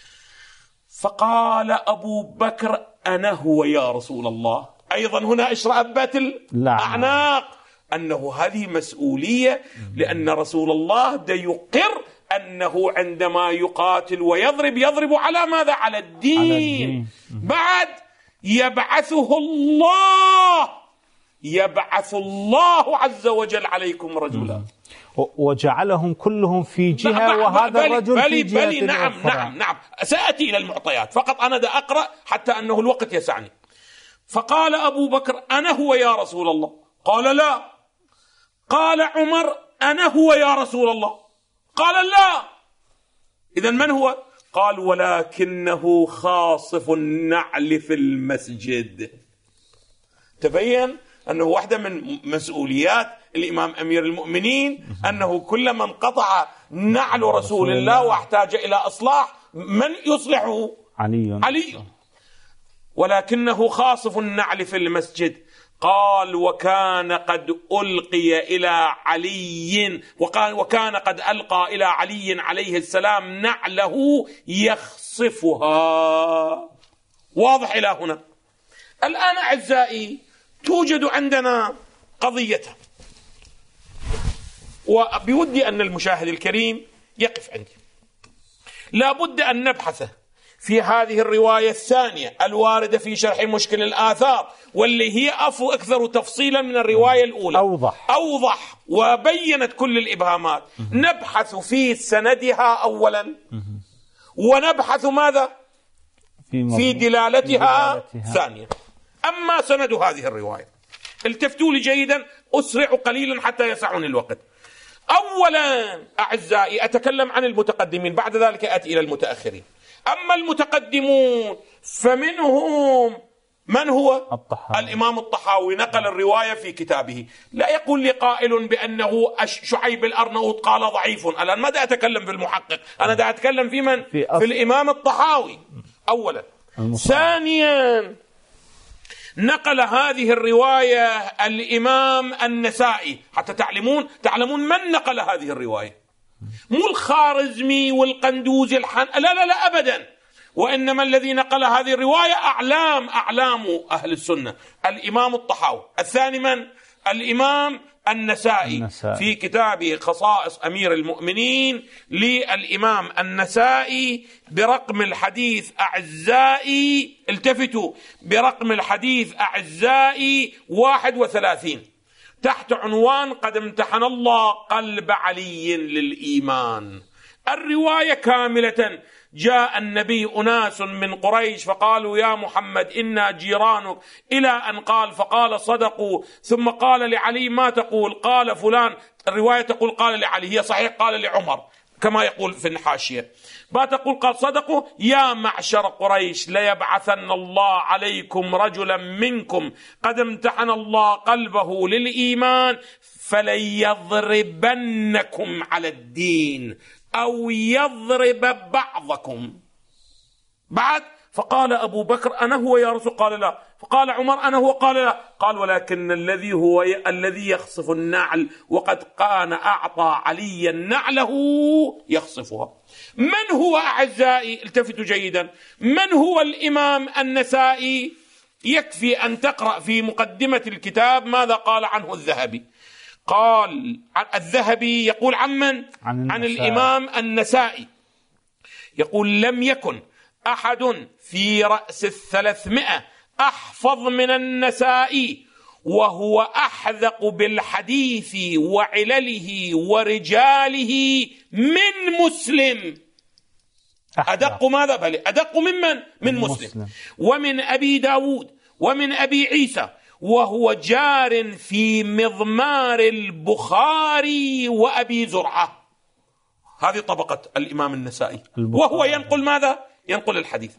فقال أبو بكر أنا هو يا رسول الله. أيضا هنا اشرأبت الأعناق أنه هذه مسؤولية، لأن رسول الله دا يقر أنه عندما يقاتل ويضرب يضرب على ماذا؟ على الدين, على الدين. بعد يبعثه الله يبعث الله عز وجل عليكم رجلا وجعلهم كلهم في جهة وهذا الرجل في جهة بلي نعم أخرى. نعم نعم سأتي إلى المعطيات، فقط أنا دا أقرأ حتى أنه الوقت يسعني. فقال أبو بكر أنا هو يا رسول الله. قال لا. قال عمر أنا هو يا رسول الله. قال لا. إذن من هو؟ قال ولكنه خاصف النعل في المسجد. تبين أنه واحدة من مسؤوليات الإمام أمير المؤمنين أنه كلما انقطع نعل رسول الله واحتاج إلى إصلاح من يصلحه؟ علي. علي. ولكنه خاصف النعل في المسجد. قال وكان قد ألقي إلى علي وكان, وكان قد ألقى إلى علي عليه السلام نعله يخصفها. واضح إلى هنا؟ الآن أعزائي توجد عندنا قضية، وبودي أن المشاهد الكريم يقف عندي. لا بد أن نبحث في هذه الرواية الثانية الواردة في شرح مشكل الآثار، واللي هي أكثر تفصيلا من الرواية الأولى، أوضح, أوضح وبينت كل الإبهامات. نبحث في سندها أولا، ونبحث ماذا؟ في, في دلالتها, دلالتها ثانيا. أما سند هذه الرواية التفتوا لي جيدا، أسرع قليلا حتى يسعني الوقت. أولا أعزائي أتكلم عن المتقدمين، بعد ذلك أتي إلى المتأخرين. أما المتقدمون فمنهم من هو؟ الطحاوي. الإمام الطحاوي نقل الرواية في كتابه. لا يقول لي قائل بأنه شعيب الأرناؤوط قال ضعيف. الآن ما دا أتكلم في المحقق، أنا دا أتكلم في من؟ في, في الإمام الطحاوي أولا. المصاب. ثانيا نقل هذه الرواية الإمام النسائي، حتى تعلمون تعلمون من نقل هذه الرواية، مو الخارزمي والقندوزي الحن، لا لا لا أبدا، وإنما الذي نقل هذه الرواية أعلام أعلام أهل السنة الإمام الطحاوي. الثاني من؟ الإمام النسائي, النسائي في كتابه خصائص أمير المؤمنين للإمام النسائي برقم الحديث أعزائي، التفتوا، برقم الحديث أعزائي واحد وثلاثين، تحت عنوان قد امتحن الله قلب علي للإيمان. الرواية كاملة. جاء النبي أناس من قريش فقالوا يا محمد إنا جيرانك، إلى أن قال فقال صدقوا، ثم قال لعلي ما تقول؟ قال فلان. الرواية تقول قال لعلي، هي صحيح قال لعمر كما يقول في الحاشية. ما تقول؟ قال صدقوا. يا معشر قريش ليبعثن الله عليكم رجلا منكم قد امتحن الله قلبه للإيمان فليضربنكم على الدين أو يضرب بعضكم. بعد فقال أبو بكر أنا هو يا رسول؟ قال لا. فقال عمر أنا هو؟ قال لا. قال ولكن الذي هو ي... الذي يخصف النعل وقد كان أعطى عليا نعله يخصفها. من هو أعزائي؟ التفتوا جيدا. من هو الإمام النسائي؟ يكفي أن تقرأ في مقدمة الكتاب ماذا قال عنه الذهبي. قال الذهبي يقول عن من؟ عن, عن الإمام النسائي، يقول لم يكن أحد في رأس الثلاثمائة أحفظ من النسائي، وهو أحذق بالحديث وعلله ورجاله من مسلم. أدق ماذا؟ بل أدق ممن؟ من مسلم. مسلم ومن أبي داود ومن أبي عيسى وهو جار في مضمار البخاري وأبي زرعة. هذه طبقة الإمام النسائي، وهو ينقل ماذا؟ ينقل الحديث.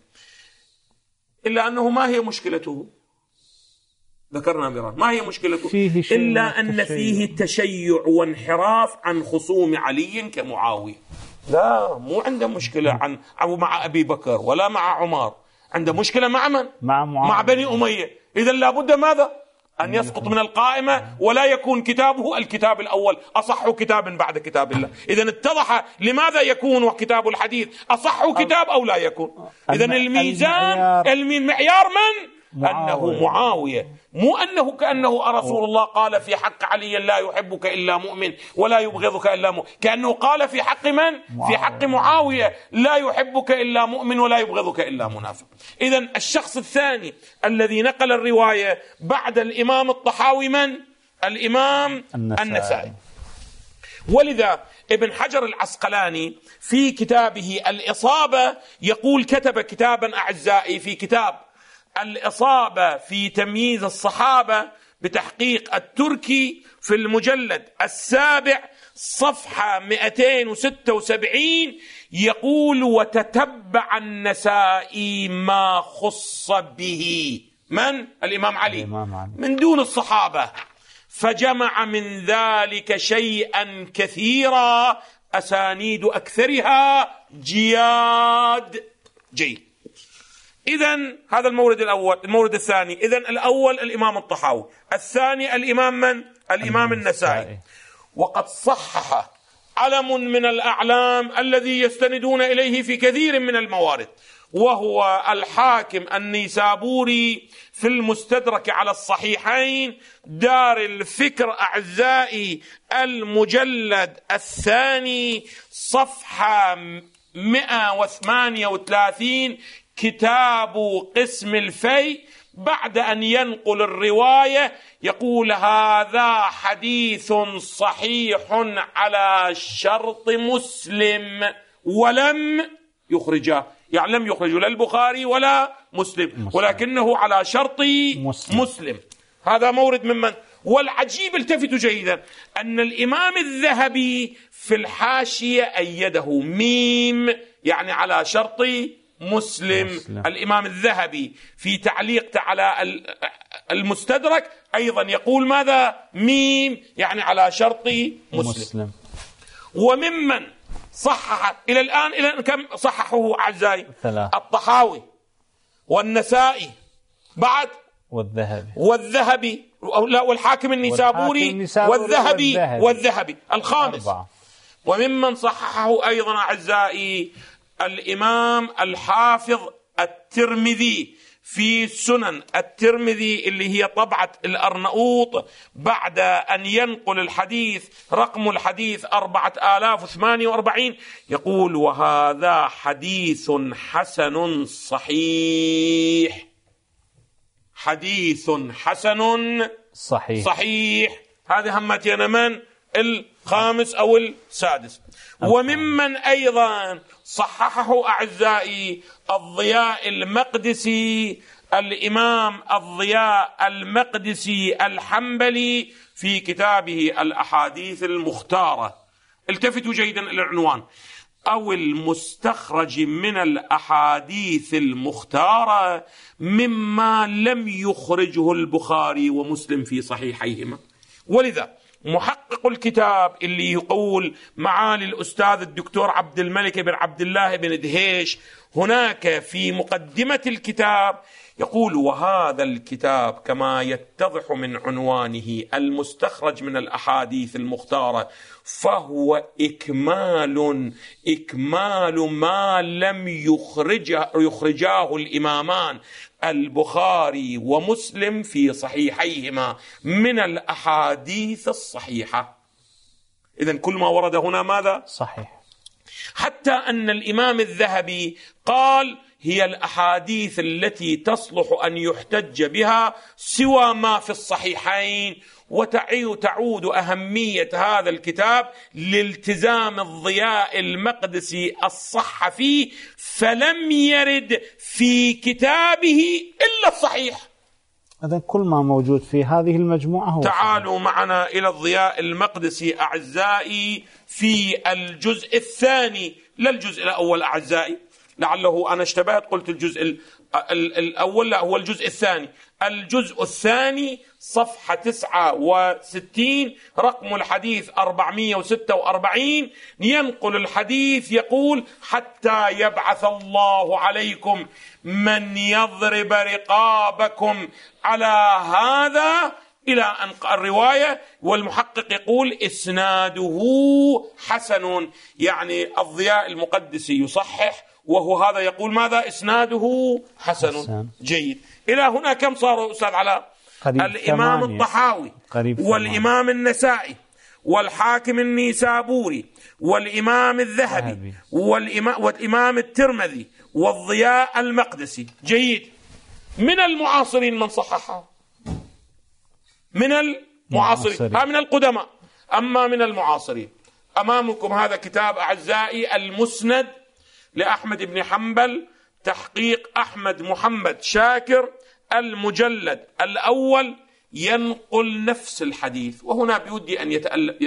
إلا أنه ما هي مشكلته؟ ذكرنا مرارا ما هي مشكلته؟ فيه إلا أن فيه تشيع وانحراف عن خصوم علي كمعاوية. لا، مو عنده مشكلة عن أو مع أبي بكر ولا مع عمر، عنده مشكلة مع من؟ مع, مع بني أمية. إذن لابد ماذا؟ أن يسقط من القائمة ولا يكون كتابه الكتاب الأول أصح كتاب بعد كتاب الله. إذن اتضح لماذا يكون كتاب الحديث أصح كتاب أو لا يكون. إذن الميزان المعيار من؟ معاوية. أنه معاوية، مو أنه كأنه رسول الله قال في حق علي لا يحبك إلا مؤمن ولا يبغضك إلا مؤمن، كأنه قال في حق من؟ معاوية. في حق معاوية لا يحبك إلا مؤمن ولا يبغضك إلا منافق. إذن الشخص الثاني الذي نقل الرواية بعد الإمام الطحاوي من؟ الإمام النسائي, النسائي. ولذا ابن حجر العسقلاني في كتابه الإصابة يقول كتب كتابا أعزائي في كتاب الإصابة في تمييز الصحابة بتحقيق التركي في المجلد السابع صفحة مئتين وستة وسبعين يقول: وتتبع النسائي ما خص به من؟ الإمام علي من دون الصحابة، فجمع من ذلك شيئا كثيرا أسانيد أكثرها جياد. جيد. إذن هذا المورد الأول. المورد الثاني، إذن الأول الإمام الطحاوي، الثاني الإمام من؟ الإمام النسائي. وقد صحح علم من الأعلام الذي يستندون إليه في كثير من الموارد، وهو الحاكم النيسابوري في المستدرك على الصحيحين دار الفكر أعزائي المجلد الثاني صفحة مئة وثمانية وثلاثين كتاب قسم الفي، بعد أن ينقل الرواية يقول: هذا حديث صحيح على شرط مسلم ولم يخرجه، يعني لم يخرجه لا البخاري ولا مسلم, مسلم. ولكنه على شرط مسلم. مسلم. هذا مورد ممن. والعجيب، التفتوا جيدا، أن الإمام الذهبي في الحاشية أيده ميم، يعني على شرط مسلم. مسلم. الإمام الذهبي في تعليق على المستدرك أيضا يقول ماذا؟ ميم، يعني على شرط مسلم. مسلم. وممن صحح إلى الآن، إلى كم صححه أعزائي؟ ثلاث: الطحاوي والنسائي بعد والذهبي والذهبي والحاكم النيسابوري والذهبي والذهبي الخامس. أربعة. وممن صححه أيضا أعزائي الإمام الحافظ الترمذي في سنن الترمذي اللي هي طبعة الأرنؤوط، بعد أن ينقل الحديث رقم الحديث أربعة آلاف وثمانية وأربعين يقول: وهذا حديث حسن صحيح. حديث حسن صحيح, صحيح. هذه همتي أنا من؟ الخامس أو السادس. وممن أيضا صححه أعزائي الضياء المقدسي، الإمام الضياء المقدسي الحنبلي في كتابه الأحاديث المختارة. التفتوا جيدا إلى العنوان: أو المستخرج من الأحاديث المختارة مما لم يخرجه البخاري ومسلم في صحيحيهما. ولذا محقق الكتاب اللي يقول معالي الأستاذ الدكتور عبد الملك بن عبد الله بن دهيش هناك في مقدمة الكتاب يقول: وهذا الكتاب كما يتضح من عنوانه المستخرج من الأحاديث المختارة فهو إكمال إكمال ما لم يخرجه يخرجاه الإمامان البخاري ومسلم في صحيحيهما من الأحاديث الصحيحة. إذن كل ما ورد هنا ماذا؟ صحيح. حتى أن الإمام الذهبي قال: هي الأحاديث التي تصلح أن يحتج بها سوى ما في الصحيحين. وتعود أهمية هذا الكتاب لالتزام الضياء المقدسي الصح فيه، فلم يرد في كتابه إلا الصحيح. إذن كل ما موجود في هذه المجموعة هو تعالوا صحيح. معنا إلى الضياء المقدسي أعزائي في الجزء الثاني، لا الجزء الأول أعزائي، لعله أنا اشتبهت قلت الجزء الأول، لا هو الجزء الثاني. الجزء الثاني صفحة تسعة وستين رقم الحديث أربعمائة وستة وأربعين، ينقل الحديث يقول: حتى يبعث الله عليكم من يضرب رقابكم على هذا، إلى أن الرواية، والمحقق يقول إسناده حسن، يعني الضياء المقدسي يصحح وهو هذا يقول ماذا؟ إسناده حسن. حسن. جيد. إلى هنا كم صاروا أستاذ علاء؟ الإمام الطحاوي والإمام النسائي والحاكم النيسابوري والإمام الذهبي والإمام, والإمام الترمذي والضياء المقدسي. جيد. من المعاصرين من صححها؟ من المعاصرين، ها من القدماء. أما من المعاصرين أمامكم هذا كتاب أعزائي المسند لأحمد بن حنبل، تحقيق أحمد محمد شاكر، المجلد الأول، ينقل نفس الحديث. وهنا بودي أن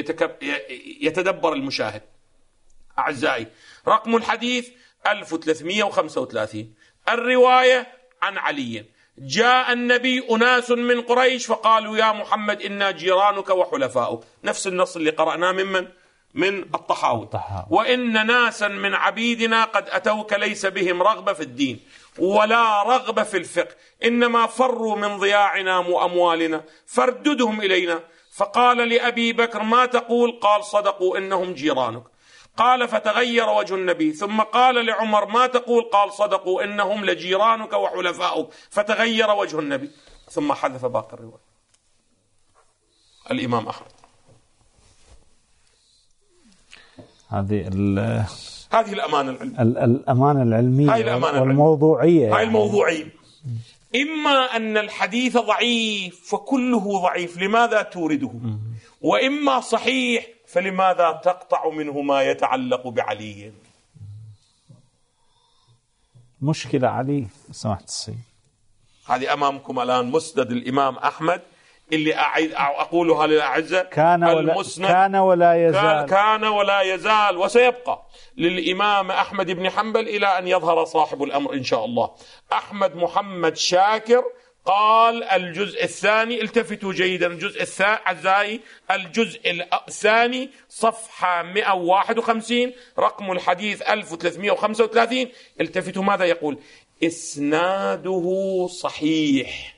يتدبر المشاهد أعزائي. رقم الحديث ألف وثلاثمائة وخمسة وثلاثين، الرواية عن علي: جاء النبي أناس من قريش فقالوا: يا محمد إنا جيرانك وحلفاؤك. نفس النص اللي قرأناه ممن؟ من الطحاوي. وإن ناسا من عبيدنا قد أتوك ليس بهم رغبة في الدين ولا رغبة في الفقه، إنما فروا من ضياعنا وأموالنا فارددهم إلينا. فقال لأبي بكر: ما تقول؟ قال: صدقوا إنهم جيرانك. قال: فتغير وجه النبي. ثم قال لعمر: ما تقول؟ قال: صدقوا إنهم لجيرانك وحلفاؤك. فتغير وجه النبي. ثم حذف باقي الرواية. الإمام أحمد. هذه هذه الأمانة العلمية، الأمانة العلمية الأمانة والموضوعية. هاي الموضوعية. إما أن الحديث ضعيف فكله ضعيف، لماذا تورده؟ وإما صحيح، فلماذا تقطع منه ما يتعلق بعلي؟ مشكلة علي سمحت السيد. هذه أمامكم الآن مسند الإمام أحمد، اللي أعيد أقولها للأعزة: كان ولا, كان ولا يزال كان ولا يزال وسيبقى للإمام أحمد بن حنبل إلى أن يظهر صاحب الأمر إن شاء الله. أحمد محمد شاكر قال: الجزء الثاني، التفتوا جيدا، الجزء الثاني الجزء الثاني صفحة مئة وواحد وخمسين رقم الحديث ألف وثلاثمائة وخمسة وثلاثين. التفتوا ماذا يقول؟ إسناده صحيح.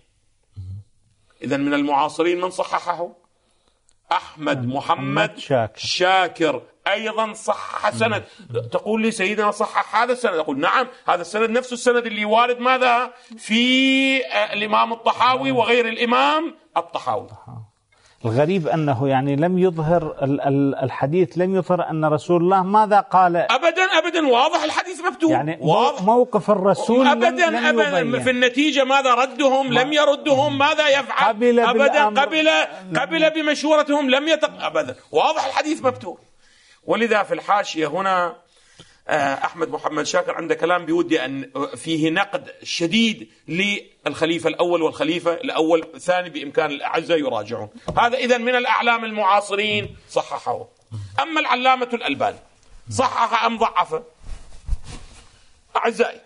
إذن من المعاصرين من صححه؟ أحمد محمد شاكر, شاكر أيضا صحح سند. تقول لي سيدنا صحح هذا السند، أقول نعم، هذا السند نفس السند اللي وارد ماذا في الإمام الطحاوي وغير الإمام الطحاوي. الغريب أنه يعني لم يظهر الحديث، لم يظهر أن رسول الله ماذا قال. أبدا أبدا، واضح الحديث مكتوب، يعني واضح موقف الرسول أبدا لم لم أبدا. في النتيجة ماذا ردهم؟ لم يردهم. ماذا يفعل؟ قبل أبدا قبل قبل بمشورتهم، لم يتق أبدا. واضح الحديث مكتوب. ولذا في الحاشية هنا أحمد محمد شاكر عنده كلام بودي أن فيه نقد شديد للخليفة الأول والخليفة الأول الثاني، بإمكان الأعزة يراجعون هذا. إذن من الأعلام المعاصرين صححه. أما العلامة الألباني صحح أم ضعف؟ أعزائي،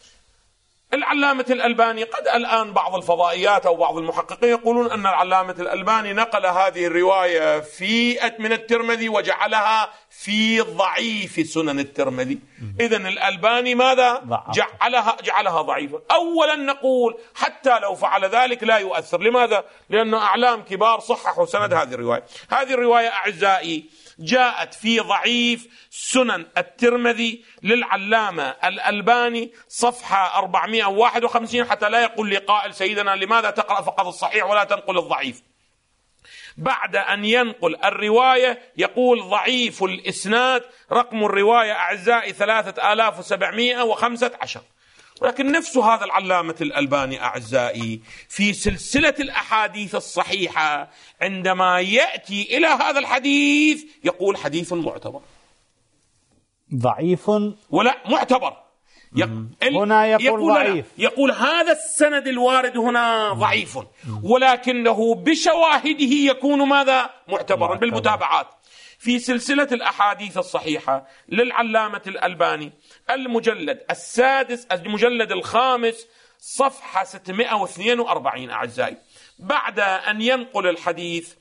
العلامة الألباني قد الآن بعض الفضائيات أو بعض المحققين يقولون أن العلامة الألباني نقل هذه الرواية في من الترمذي وجعلها في ضعيف سنن الترمذي. إذن الألباني ماذا؟ جعلها جعلها ضعيفة. أولا نقول حتى لو فعل ذلك لا يؤثر. لماذا؟ لأن أعلام كبار صححوا سند هذه الرواية. هذه الرواية أعزائي جاءت في ضعيف سنن الترمذي للعلامة الألباني صفحة أربعمائة وواحد وخمسين، حتى لا يقول لي قائل سيدنا لماذا تقرأ فقط الصحيح ولا تنقل الضعيف. بعد أن ينقل الرواية يقول: ضعيف الإسناد، رقم الرواية أعزائي ثلاثة آلاف وسبعمائة وخمسة عشر. ولكن نفس هذا العلامة الألباني أعزائي في سلسلة الأحاديث الصحيحة عندما يأتي إلى هذا الحديث يقول: حديث معتبر. ضعيف ولا معتبر. هنا يقول, يقول ضعيف، يقول هذا السند الوارد هنا ضعيف، ولكنه بشواهده يكون ماذا؟ معتبرا بالمتابعات. في سلسلة الأحاديث الصحيحة للعلامة الألباني المجلد السادس المجلد الخامس صفحة ستمائة واثنين وأربعين أعزائي، بعد أن ينقل الحديث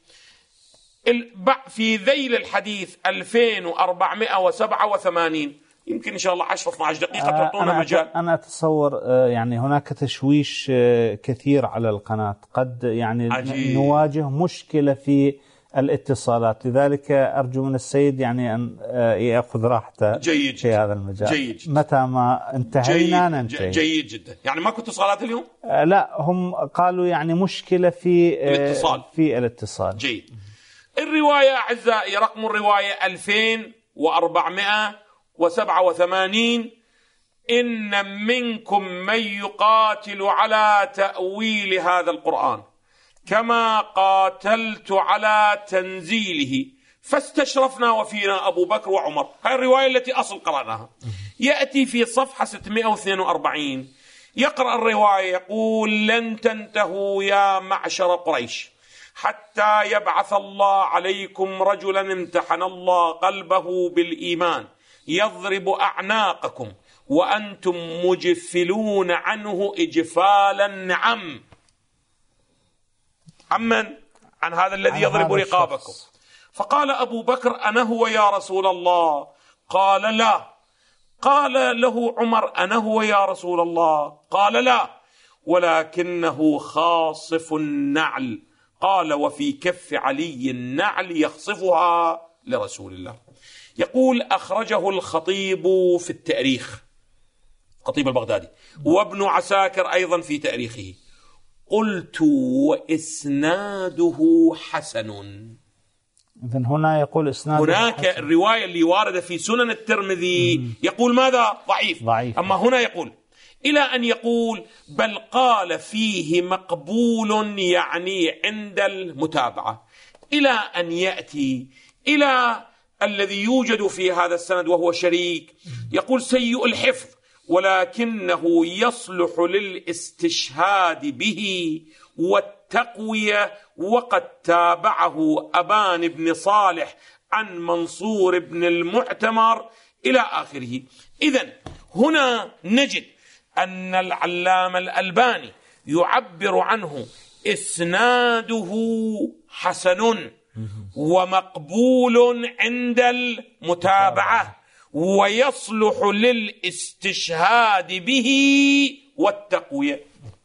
في ذيل الحديث ألفين وأربعمائة وسبعة وثمانين، يمكن إن شاء الله عشرة اثنتي عشرة دقيقة تعطونا أنا مجال. أنا أتصور يعني هناك تشويش كثير على القناة، قد يعني عجيب. نواجه مشكلة في الاتصالات، لذلك أرجو من السيد يعني أن يأخذ راحته جيد في هذا المجال. جيد. متى ما انتهينا جيد. ننتهي. جيد جدا. يعني ماكو اتصالات اليوم؟ لا، هم قالوا يعني مشكلة في الاتصال. في الاتصال. جيد. الرواية أعزائي رقم الرواية ألفين وأربعمائة وسبعة وثمانين: إن منكم من يقاتل على تأويل هذا القرآن كما قاتلت على تنزيله فاستشرفنا وفينا أبو بكر وعمر. هذه الرواية التي أصل قرأناها. يأتي في صفحة ستمائة واثنين وأربعين يقرأ الرواية يقول: لن تنتهوا يا معشر قريش حتى يبعث الله عليكم رجلا امتحن الله قلبه بالإيمان يضرب أعناقكم وأنتم مجفلون عنه إجفال النعم. عمن؟ عن هذا الذي يضرب رقابكم. فقال أبو بكر: أنا هو يا رسول الله؟ قال: لا. قال له عمر: أنا هو يا رسول الله؟ قال: لا، ولكنه خاصف النعل. قال: وفي كف علي النعل يخصفها لرسول الله. يقول: أخرجه الخطيب في التاريخ، الخطيب البغدادي، وابن عساكر أيضا في تاريخه. قلت: وإسناده حسن. إذن هنا يقول إسناده هناك حسن. الرواية اللي واردة في سنن الترمذي مم. يقول ماذا؟ ضعيف. ضعيف. أما هنا يقول، إلى أن يقول بل قال فيه مقبول، يعني عند المتابعة، إلى أن يأتي إلى الذي يوجد في هذا السند وهو شريك، يقول: سيء الحفظ ولكنه يصلح للاستشهاد به والتقوية، وقد تابعه أبان بن صالح عن منصور بن المعتمر إلى آخره. إذن هنا نجد أن العلامة الألباني يعبر عنه إسناده حسن ومقبول عند المتابعة ويصلح للاستشهاد به والتقوية.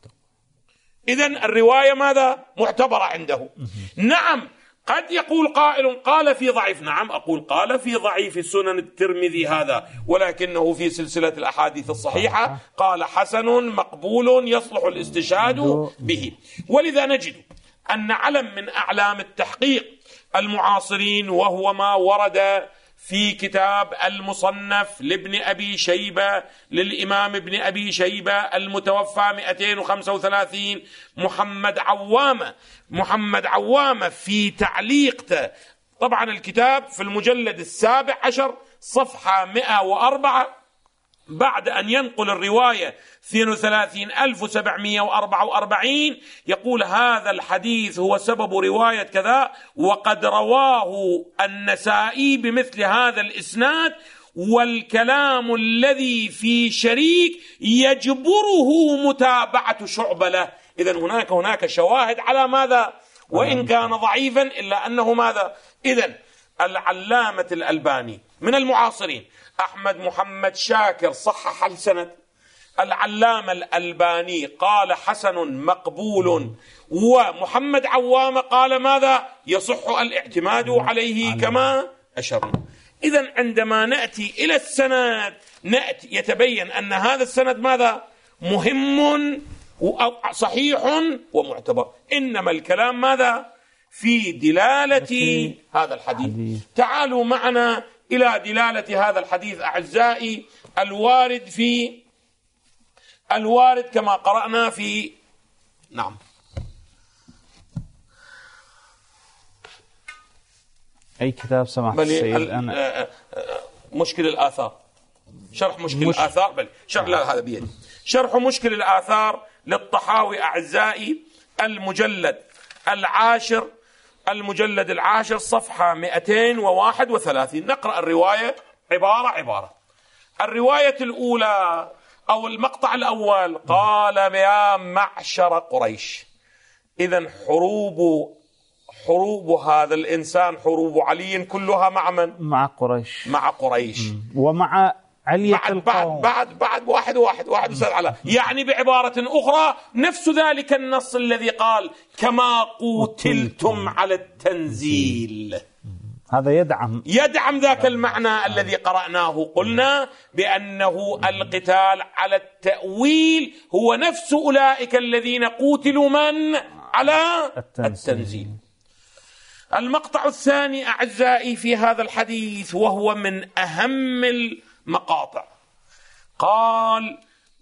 إذن الرواية ماذا؟ معتبرة عنده. نعم، قد يقول قائل قال في ضعيف. نعم، أقول قال في ضعيف سنن الترمذي هذا، ولكنه في سلسلة الأحاديث الصحيحة قال حسن مقبول يصلح الاستشهاد به. ولذا نجد أن علم من أعلام التحقيق المعاصرين، وهو ما ورد في كتاب المصنف لابن أبي شيبة للإمام ابن أبي شيبة المتوفى مئتين وخمسة وثلاثين، محمد عوامة محمد عوامة في تعليقته، طبعا الكتاب في المجلد السابع عشر صفحة مئة وأربعة، بعد أن ينقل الرواية اثنين وثلاثين ألف وسبعمائة وأربعة وأربعين يقول: هذا الحديث هو سبب رواية كذا، وقد رواه النسائي بمثل هذا الإسناد، والكلام الذي في شريك يجبره متابعة شعبة له. إذن هناك هناك شواهد على ماذا؟ وإن كان ضعيفا إلا أنه ماذا؟ إذن العلامة الألباني من المعاصرين أحمد محمد شاكر صحح السند، العلامة الألباني قال حسن مقبول، ومحمد عوامة قال ماذا؟ يصح الاعتماد عليه كما أشرنا. إذن عندما نأتي إلى السند نأتي يتبين أن هذا السند ماذا؟ مهم صحيح ومعتبر، إنما الكلام ماذا؟ في دلالة هذا الحديث. تعالوا معنا إلى دلالة هذا الحديث أعزائي الوارد في الوارد كما قرأنا في نعم أي كتاب سمحت السيد؟ الآن مشكل الآثار شرح مشكل مش... الآثار بل شرح لا هذا بيدي. شرح مشكل الآثار للطحاوي أعزائي، المجلد العاشر المجلد العاشر صفحة مئتين وواحد وثلاثين. نقرأ الرواية عبارة عبارة. الرواية الأولى أو المقطع الأول: قال يا معشر قريش. إذن حروب حروب هذا الإنسان، حروب علي كلها مع من؟ مع قريش. مع قريش ومع علي بعد القوم. بعد بعد بعد واحد واحد واحد أستاذ علاء. يعني بعبارة أخرى نفس ذلك النص الذي قال كما قتلتم على التنزيل، هذا يدعم يدعم ذاك المعنى الذي قرأناه. قلنا بأنه القتال على التأويل هو نفس أولئك الذين قتلوا من على التنزيل. المقطع الثاني أعزائي في هذا الحديث وهو من أهم المقاطع: قال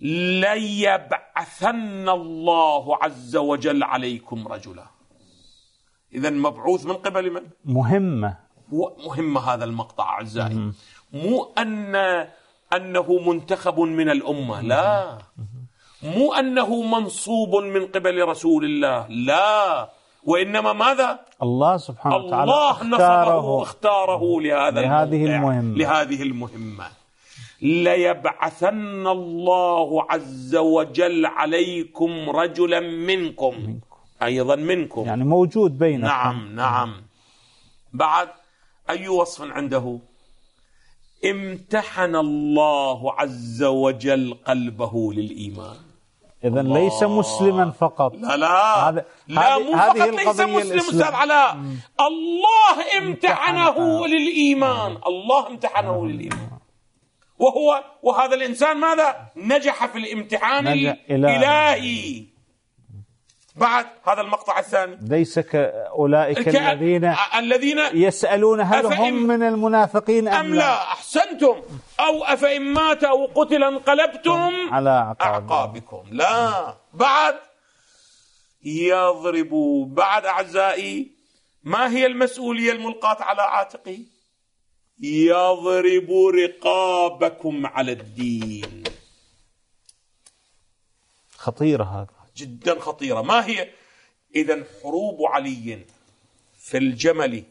ليبعثن الله عز وجل عليكم رجلا. إذن مبعوث من قبل من؟ مهمة مهمة. هذا المقطع أعزائي مو أن أنه منتخب من الأمة، لا. مو أنه منصوب من قبل رسول الله، لا. وإنما ماذا؟ الله سبحانه وتعالى الله اختاره, نصبه اختاره لهذا لهذه المهمة. لهذه المهمة. ليبعثن الله عز وجل عليكم رجلا منكم, منكم. أيضا منكم، يعني موجود بينكم. نعم نعم. بعد أي وصف عنده؟ امتحن الله عز وجل قلبه للإيمان. إذن ليس مسلما فقط، لا لا هذا لا مو فقط ليس مسلم أستاذ علاء، الله امتحنه للإيمان. الله امتحنه للإيمان، وهو وهذا الإنسان ماذا؟ نجح في الامتحان الإلهي. بعد هذا المقطع الثاني: ليس كأولئك ك... الذين الذين يسألون هل هم من المنافقين أم, أم لا. أحسنتم. أو أفإن مات أو قتل انقلبتم على أعقابكم. لا. بعد يضرب. بعد أعزائي ما هي المسؤولية الملقاة على عاتقه؟ يضرب رقابكم على الدين. خطيرة، هذا جدا خطيرة. ما هي؟ إذن حروب علي في الجمل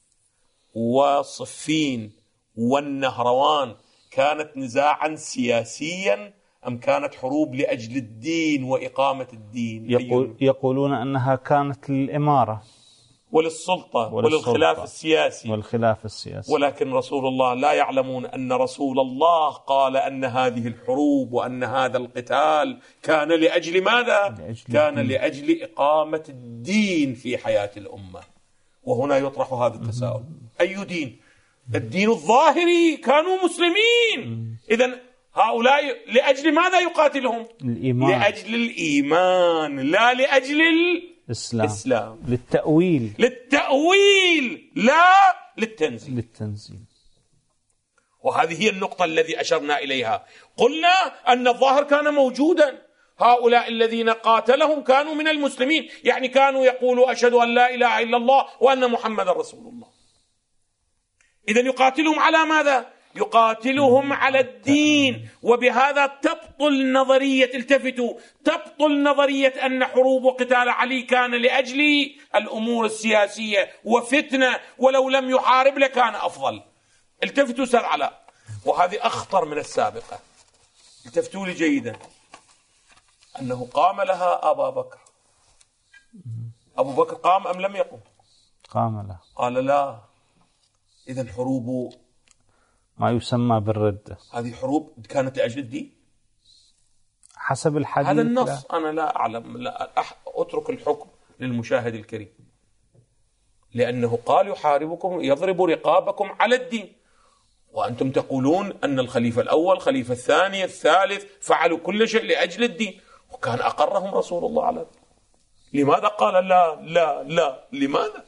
وصفين والنهروان كانت نزاعا سياسيا أم كانت حروب لأجل الدين وإقامة الدين؟ يقول يقولون أنها كانت للإمارة وللسلطة وللخلاف السياسي والخلاف السياسي. ولكن رسول الله لا يعلمون أن رسول الله قال أن هذه الحروب وأن هذا القتال كان لأجل ماذا؟ لأجل كان الدين. لأجل إقامة الدين في حياة الأمة. وهنا يطرح هذا التساؤل: أي دين؟ الدين الظاهري، كانوا مسلمين. إذن هؤلاء لأجل ماذا يقاتلهم؟ الإيمان. لأجل الإيمان، لا لأجل الإسلام. الإسلام. للتأويل للتأويل لا للتنزيل. للتنزيل. وهذه هي النقطة التي أشرنا إليها. قلنا أن الظاهر كان موجودا، هؤلاء الذين قاتلهم كانوا من المسلمين، يعني كانوا يقولوا أشهد أن لا إله إلا الله وأن محمد رسول الله. إذن يقاتلهم على ماذا؟ يقاتلهم على الدين. وبهذا تبطل نظرية، التفتوا، تبطل نظرية أن حروب وقتال علي كان لأجل الأمور السياسية وفتنة، ولو لم يحارب لكان أفضل. التفتوا أستاذ علاء، وهذه أخطر من السابقة. التفتوا لي جيدا، أنه قام لها أبا بكر. أبو بكر قام أم لم يقم؟ قام له. قال لا. إذن حروب ما يسمى بالردة، هذه حروب كانت لأجل الدين حسب الحديث. هذا النص لا. أنا لا أعلم، لا أترك الحكم للمشاهد الكريم، لأنه قال يحاربكم يضرب رقابكم على الدين، وأنتم تقولون أن الخليفة الأول، الخليفة الثاني، الثالث فعلوا كل شيء لأجل الدين، وكان أقرهم رسول الله على ذلك. لماذا قال لا لا لا؟ لماذا؟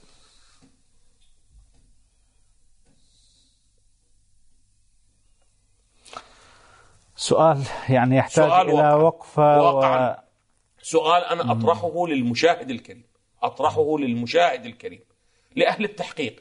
سؤال يعني يحتاج سؤال إلى وقفة و... سؤال أنا أطرحه م. للمشاهد الكريم، أطرحه للمشاهد الكريم، لأهل التحقيق.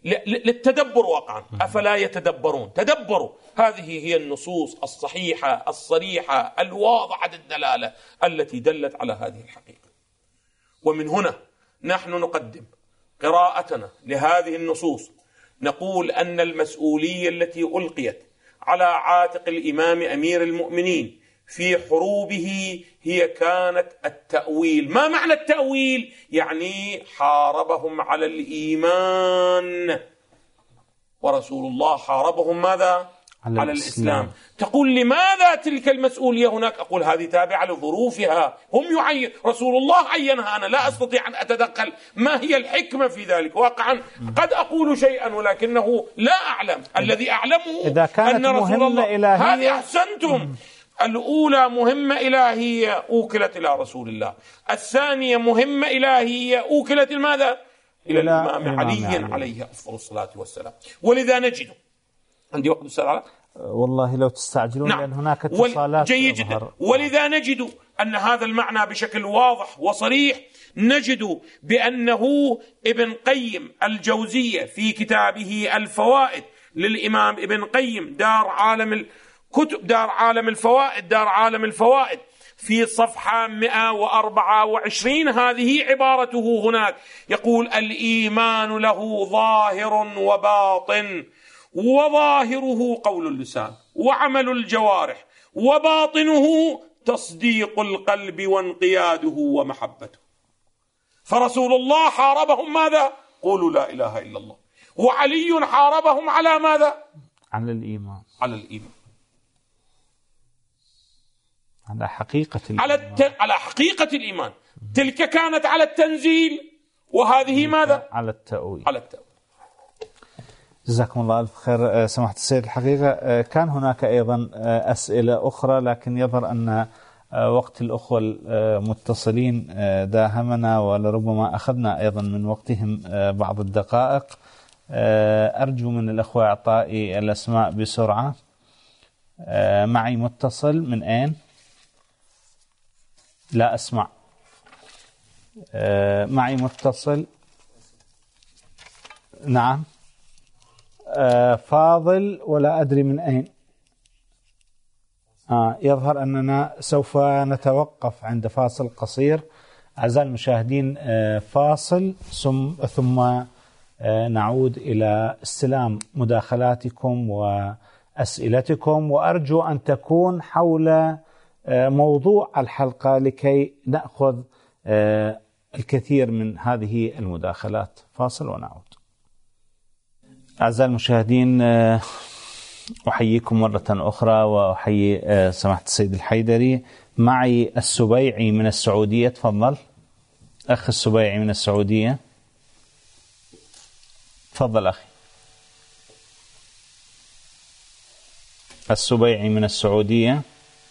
للتدبر واقعا. أفلا يتدبرون؟ تدبروا. هذه هي النصوص الصحيحة الصريحة الواضحة الدلالة التي دلت على هذه الحقيقة. ومن هنا نحن نقدم قراءتنا لهذه النصوص، نقول أن المسؤولية التي ألقيت على عاتق الإمام أمير المؤمنين في حروبه هي كانت التأويل. ما معنى التأويل؟ يعني حاربهم على الإيمان، ورسول الله حاربهم ماذا؟ على, على الإسلام. الإسلام. تقول لماذا تلك المسؤولية هناك؟ أقول هذه تابعة لظروفها، هم يعين، رسول الله عينها، أنا لا أستطيع أن أتدخل. ما هي الحكمة في ذلك؟ واقعا قد أقول شيئا ولكنه لا أعلم. الذي أعلمه إذا كانت أن رسول الله إلهية. هذه أحسنتم. الأولى مهمة إلهية أوكلت إلى رسول الله، الثانية مهمة إلهية أوكلت لماذا؟ إلى الإمام علي علي عليه أفضل الصلاة والسلام. ولذا نجد عندي وقت السؤال؟ والله لو تستعجلون. نعم. لأن هناك اتصالات جيد جدا. ولذا نجد أن هذا المعنى بشكل واضح وصريح. نجد بأنه ابن قيم الجوزية في كتابه الفوائد للإمام ابن قيم دار عالم الكتب دار عالم الفوائد دار عالم الفوائد في صفحة مئة وأربعة وعشرين هذه عبارته هناك، يقول: الإيمان له ظاهر وباطن، وظاهره قول اللسان وعمل الجوارح، وباطنه تصديق القلب وانقياده ومحبته. فرسول الله حاربهم ماذا؟ قولوا لا إله إلا الله. وعلي حاربهم على ماذا؟ على الإيمان. على الإيمان، على حقيقة الإيمان. على, الت... على حقيقة الإيمان. تلك كانت على التنزيل، وهذه ماذا؟ على التأويل. على التأويل. جزاكم الله ألف خير سماحة السيد. الحقيقة كان هناك أيضا أسئلة أخرى، لكن يظهر أن وقت الأخوة المتصلين داهمنا، ولربما أخذنا أيضا من وقتهم بعض الدقائق. أرجو من الأخوة إعطائي الأسماء بسرعة. معي متصل من أين؟ لا أسمع. معي متصل. نعم. فاضل ولا أدري من أين. آه يظهر أننا سوف نتوقف عند فاصل قصير. أعزائي المشاهدين، فاصل ثم نعود إلى استلام مداخلاتكم وأسئلتكم، وأرجو أن تكون حول موضوع الحلقة لكي نأخذ الكثير من هذه المداخلات. فاصل ونعود. أعزائي المشاهدين، أحييكم مرة أخرى، وأحيي سماحة السيد الحيدري. معي السبيعي من السعودية. تفضل أخ السبيعي من السعودية. تفضل أخي السبيعي من السعودية.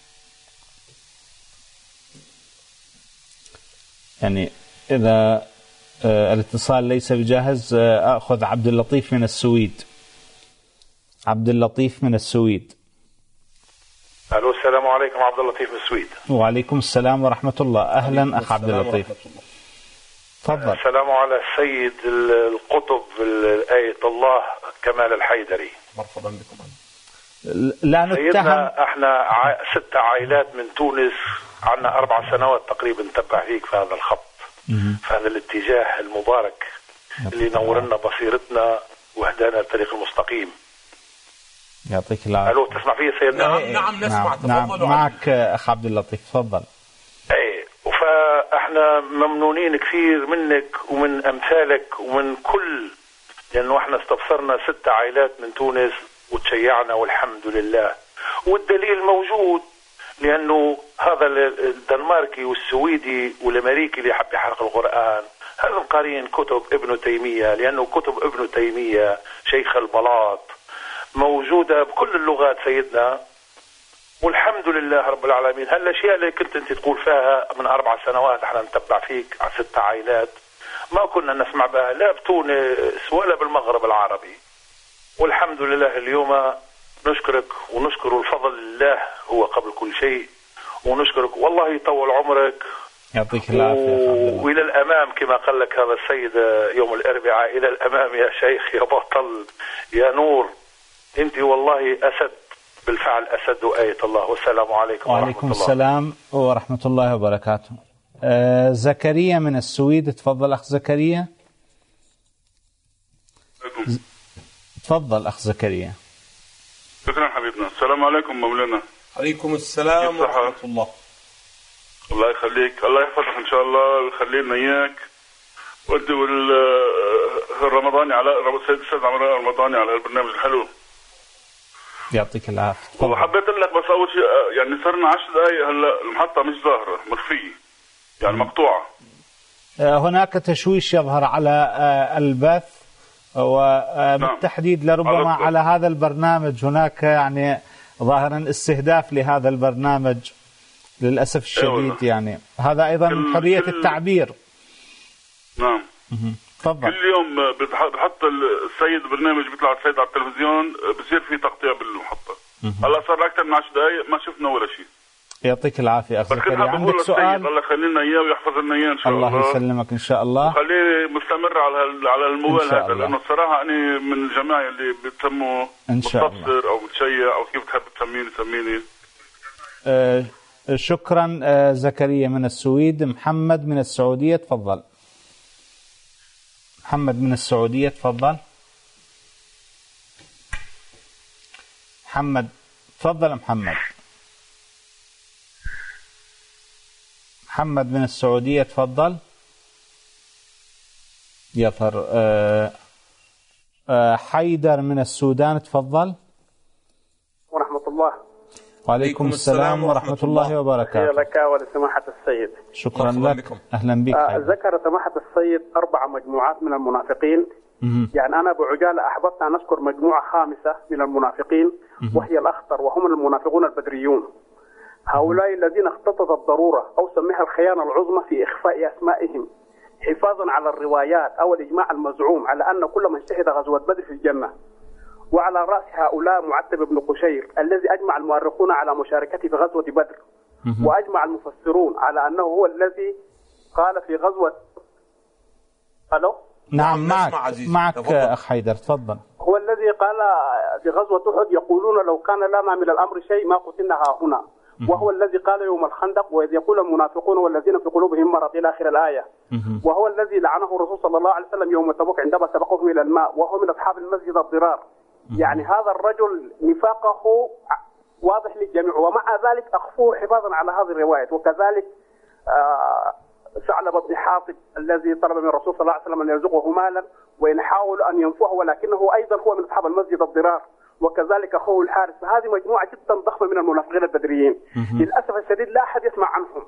يعني إذا الاتصال ليس بجاهز أخذ عبد اللطيف من السويد. عبد اللطيف من السويد. ألو، السلام عليكم. عبد اللطيف من السويد. وعليكم السلام ورحمة الله. أهلا أخ عبد اللطيف. تفضل. السلام على السيد القطب آية الله كمال الحيدري. مرحبا بكم. لا نتهم. احنا ست عائلات من تونس، عنا أربع سنوات تقريبا نتبع فيك في هذا الخط، في هذا الاتجاه المبارك اللي نور لنا بصيرتنا وهدانا الطريق المستقيم. يعطيك العافية. الو، تسمع فيه سيدنا؟ نعم نعم نسمع. نعم. تفضلوا. نعم. معك اخ عبد اللطيف. تفضل. اي، فاحنا ممنونين كثير منك ومن امثالك ومن كل، لانه احنا استبصرنا ست عائلات من تونس وتشيعنا والحمد لله. والدليل موجود، لانه هذا الدنماركي والسويدي والامريكي اللي حب يحرق القران هذا قارين كتب ابن تيميه، لانه كتب ابن تيميه شيخ البلاط موجوده بكل اللغات سيدنا، والحمد لله رب العالمين. هالاشياء اللي كنت انت تقول فيها من اربع سنوات احنا نتبع فيك على ست عائلات ما كنا نسمع بها لا بتونس ولا بالمغرب العربي، والحمد لله اليوم نشكرك ونشكر الفضل لله هو قبل كل شيء، ونشكرك والله يطول عمرك يعطيك العافية. وإلى الأمام كما قال لك هذا السيد يوم الأربعاء، إلى الأمام يا شيخ يا بطل يا نور، أنت والله أسد بالفعل، أسد آية الله. والسلام عليكم ورحمة الله. وعليكم السلام ورحمة الله وبركاته. آه زكريا من السويد، تفضل أخ زكريا. ز... تفضل أخ زكريا. شكرا حبيبنا. السلام عليكم مولانا. عليكم السلام ورحمة الله. الله يخليك، الله يحفظك إن شاء الله ويخلي لنا إياك، وأنت والرمضاني على السيد السيد عمر الرمضاني على البرنامج الحلو. يعطيك العافية. وحبيت أقول لك بس أول شيء، يعني صرنا عشر دقائق هلا المحطة مش ظاهرة، مخفية يعني مقطوعة. هناك تشويش يظهر على البث، وبالتحديد لربما على هذا البرنامج هناك يعني ظاهرا استهداف لهذا البرنامج للأسف الشديد. يعني هذا أيضا من حرية التعبير. نعم. تفضل. كل يوم بحط السيد برنامج بيطلع السيد على التلفزيون بصير في تغطية بالمحطة. هلا صار أكثر من عشر دقائق ما شفنا ولا شيء. يعطيك العافية أخ زكريا. عندك سؤال؟ الله يخلي لنا إياه ويحفظ لنا إياه إن شاء الله. الله يسلمك إن شاء الله. خليه مستمر على على الموبايل هذا، لأنه الصراحة أنا من الجماعة اللي بتسموه مستبصر أو متشيع أو كيف تحب تسميني سميني. أه شكرا. أه زكريا من السويد. محمد من السعودية، تفضل. محمد من السعودية، تفضل. محمد تفضل. محمد محمد من السعودية، تفضل. يظهر أه أه حيدر من السودان، تفضل. ورحمة الله. وعليكم السلام ورحمة الله وبركاته. لك ولسماحة السيد. شكرا لك. أهلا بك. آه ذكر سماحة السيد أربع مجموعات من المنافقين. مم. يعني أنا بعجالة أحببت أن أذكر مجموعة خامسة من المنافقين، مم. وهي الأخطر، وهم المنافقون البدريون. هؤلاء الذين اختطت الضرورة أو سميها الخيانة العظمى في إخفاء أسمائهم حفاظا على الروايات أو الإجماع المزعوم على أن كل من شهد غزوة بدر في الجنة. وعلى رأس هؤلاء معتب بن قشير الذي أجمع المؤرخون على مشاركته في غزوة بدر، وأجمع المفسرون على أنه هو الذي قال في غزوة ألو؟ نعم معك معك أخ حيدر، تفضل. هو الذي قال في غزوة أحد يقولون لو كان لنا من الأمر شيء ما قتلنا ها هنا، وهو الذي قال يوم الخندق وإذ يقول المنافقون والذين في قلوبهم مرض إلى آخر الآية، وهو الذي لعنه الرسول صلى الله عليه وسلم يوم تبوك عندما سبقهم إلى الماء، وهو من أصحاب المسجد الضرار. يعني هذا الرجل نفاقه واضح للجميع، ومع ذلك أخفوه حفاظا على هذه الرواية. وكذلك آه ثعلبة بن حاطب الذي طلب من الرسول صلى الله عليه وسلم أن يرزقه مالا وإن حاولوا أن ينفوه، ولكنه أيضا هو من أصحاب المسجد الضرار. وكذلك أخوه الحارث. فهذه مجموعة جدا ضخمة من المنافقين البدريين. للأسف الشديد لا أحد يسمع عنهم،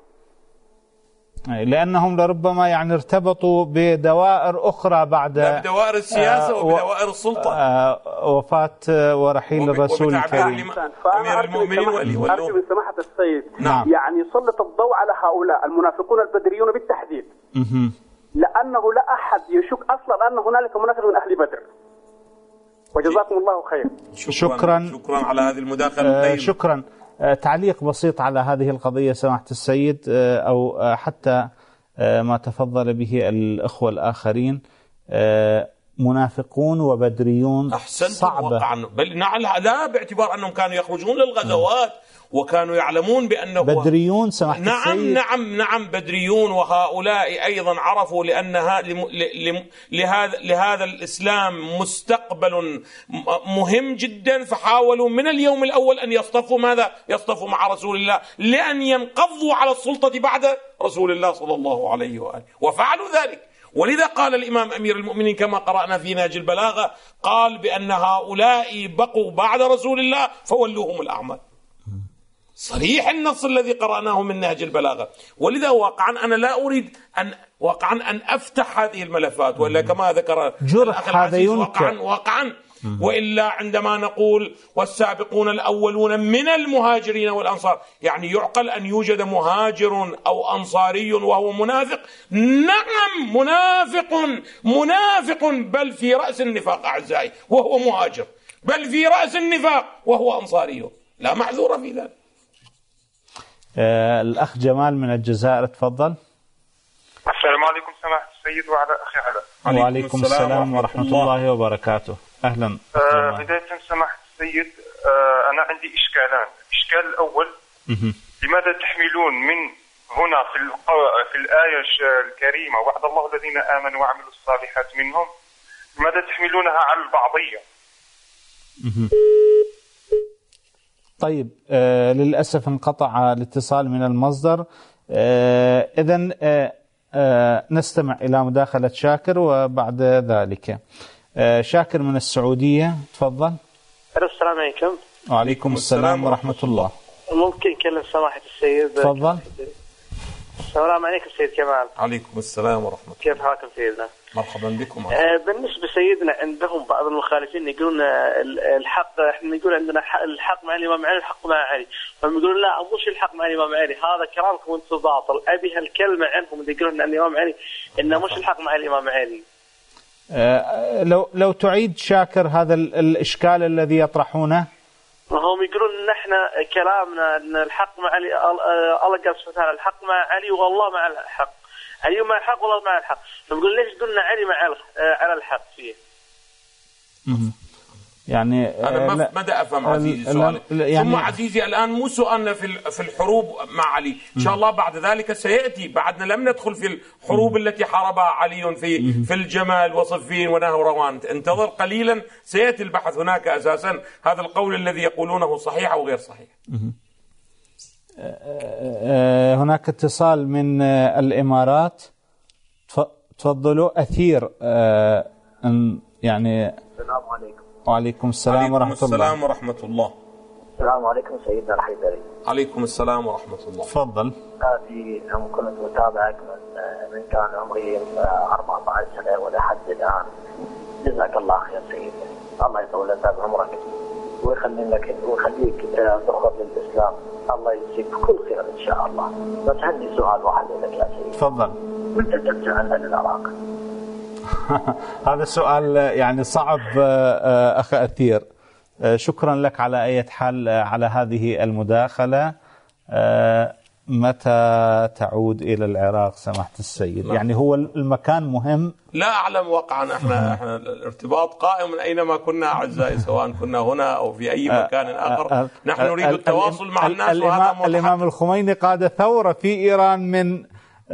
لأنهم لربما يعني ارتبطوا بدوائر أخرى بعد بدوائر السياسة آه وبدوائر السلطة، آه وفاة ورحيل الرسول الكريم. أمير المؤمنين ولي أرجو من سماحة السيد نعم. يعني سلط الضوء على هؤلاء المنافقون البدريون بالتحديد، لأنه لا أحد يشك أصلا أن هنالك منافق من أهل بدر. وجزاكم الله خير. شكرا شكرا, شكرا على هذه المداخلة. آه شكرا. آه تعليق بسيط على هذه القضية سماحة السيد، آه أو آه حتى آه ما تفضل به الأخوة الآخرين. آه منافقون وبدريون صعبة وقعا، بل لا باعتبار أنهم كانوا يخرجون للغزوات وكانوا يعلمون بأنه بدريون سمحت نعم السيد. نعم نعم بدريون، وهؤلاء أيضا عرفوا لأن لهذا لهذا الإسلام مستقبل مهم جدا، فحاولوا من اليوم الأول أن يصطفوا ماذا؟ يصطفوا مع رسول الله لأن ينقضوا على السلطة بعد رسول الله صلى الله عليه وآله، وفعلوا ذلك. ولذا قال الإمام أمير المؤمنين كما قرأنا في نهج البلاغة، قال بأن هؤلاء بقوا بعد رسول الله فولوهم الأعمال. صريح النص الذي قرأناه من نهج البلاغة. ولذا واقعا أنا لا أريد أن واقعا أن أفتح هذه الملفات، وإلا كما ذكر جرح هذا ينكر واقعا واقعا وإلا عندما نقول والسابقون الأولون من المهاجرين والأنصار، يعني يعقل أن يوجد مهاجر أو أنصاري وهو منافق؟ نعم منافق منافق بل في رأس النفاق أعزائي وهو مهاجر، بل في رأس النفاق وهو أنصاري، لا معذور في ذلك. آه الأخ جمال من الجزائر، تفضل. السيد وعلى أخي علاء. وعليكم السلام ورحمة الله وبركاته. أهلا. آه بداية سماحة السيد، آه أنا عندي إشكالان. الإشكال الأول، لماذا تحملون من هنا في في الآية الكريمة وعد الله الذين آمنوا وعملوا الصالحات منهم، لماذا تحملونها على البعضية؟ طيب، آه للأسف انقطع الاتصال من المصدر. آه إذن آه آه نستمع إلى مداخلة شاكر وبعد ذلك. آه شاكر من السعودية، تفضل. السلام عليكم. وعليكم السلام ورحمة الله. ممكن كلم سماحة السيد؟ تفضل. السلام عليكم سيد كمال. عليكم السلام ورحمة الله. كيف حالكم سيدنا؟ مرحبا بكم. آه بالنسبة سيدنا، عندهم بعض المخالفين يقولون الحق، احنا نقول عندنا الحق مع الإمام علي والحق مع علي، هم يقولون لا مش الحق مع الإمام علي، هذا كلامكم وانتم باطل. أبي هالكلمة عنهم اللي يقولون أن الإمام علي إنه مش الحق مع الإمام علي. آه لو لو تعيد شاكر هذا الإشكال الذي يطرحونه. هم يقولون ان احنا كلامنا ان الحق مع علي، الله قال سبحانه وتعالى الحق مع علي والله مع الحق، علي مع الحق والله مع الحق، فبقول ليش قلنا علي مع على الحق فيه؟ يعني انا ما مدى افهم عزيزي سؤالي. يعني ثم عزيزي الان مو سؤالنا في في الحروب مع علي، ان شاء الله بعد ذلك سياتي، بعدنا لم ندخل في الحروب التي حاربها علي في في الجمل وصفين ونهروان، انتظر قليلا سياتي البحث هناك اساسا هذا القول الذي يقولونه صحيح او غير صحيح. هناك اتصال من الامارات، تفضلوا. اثير يعني. السلام عليكم. وعليكم السلام ورحمة الله. السلام ورحمة الله. السلام عليكم سيدنا الحيدري. عليكم السلام ورحمة الله. تفضل. هذه أنا كنت متابعك من من كان عمري أربعة عشر سنة ولحد الآن. جزاك الله خير سيدي. الله يطول لك عمرك ويخلي لك ويخليك تدخل للإسلام. الله يجزيك كل خير إن شاء الله. بس عندي سؤال واحد لك يا سيدي. تفضل. متى ترجع لنا للعراق؟ هذا سؤال يعني صعب أخ أثير. شكرا لك على أي حال على هذه المداخلة. متى تعود إلى العراق سماحة السيد؟ لا. يعني هو المكان مهم. لا أعلم واقعا. احنا احنا الارتباط قائم من أينما كنا أعزائي، سواء كنا هنا أو في أي مكان آخر. نحن نريد التواصل مع الناس، وهذا الإمام الخميني قاد ثورة في إيران من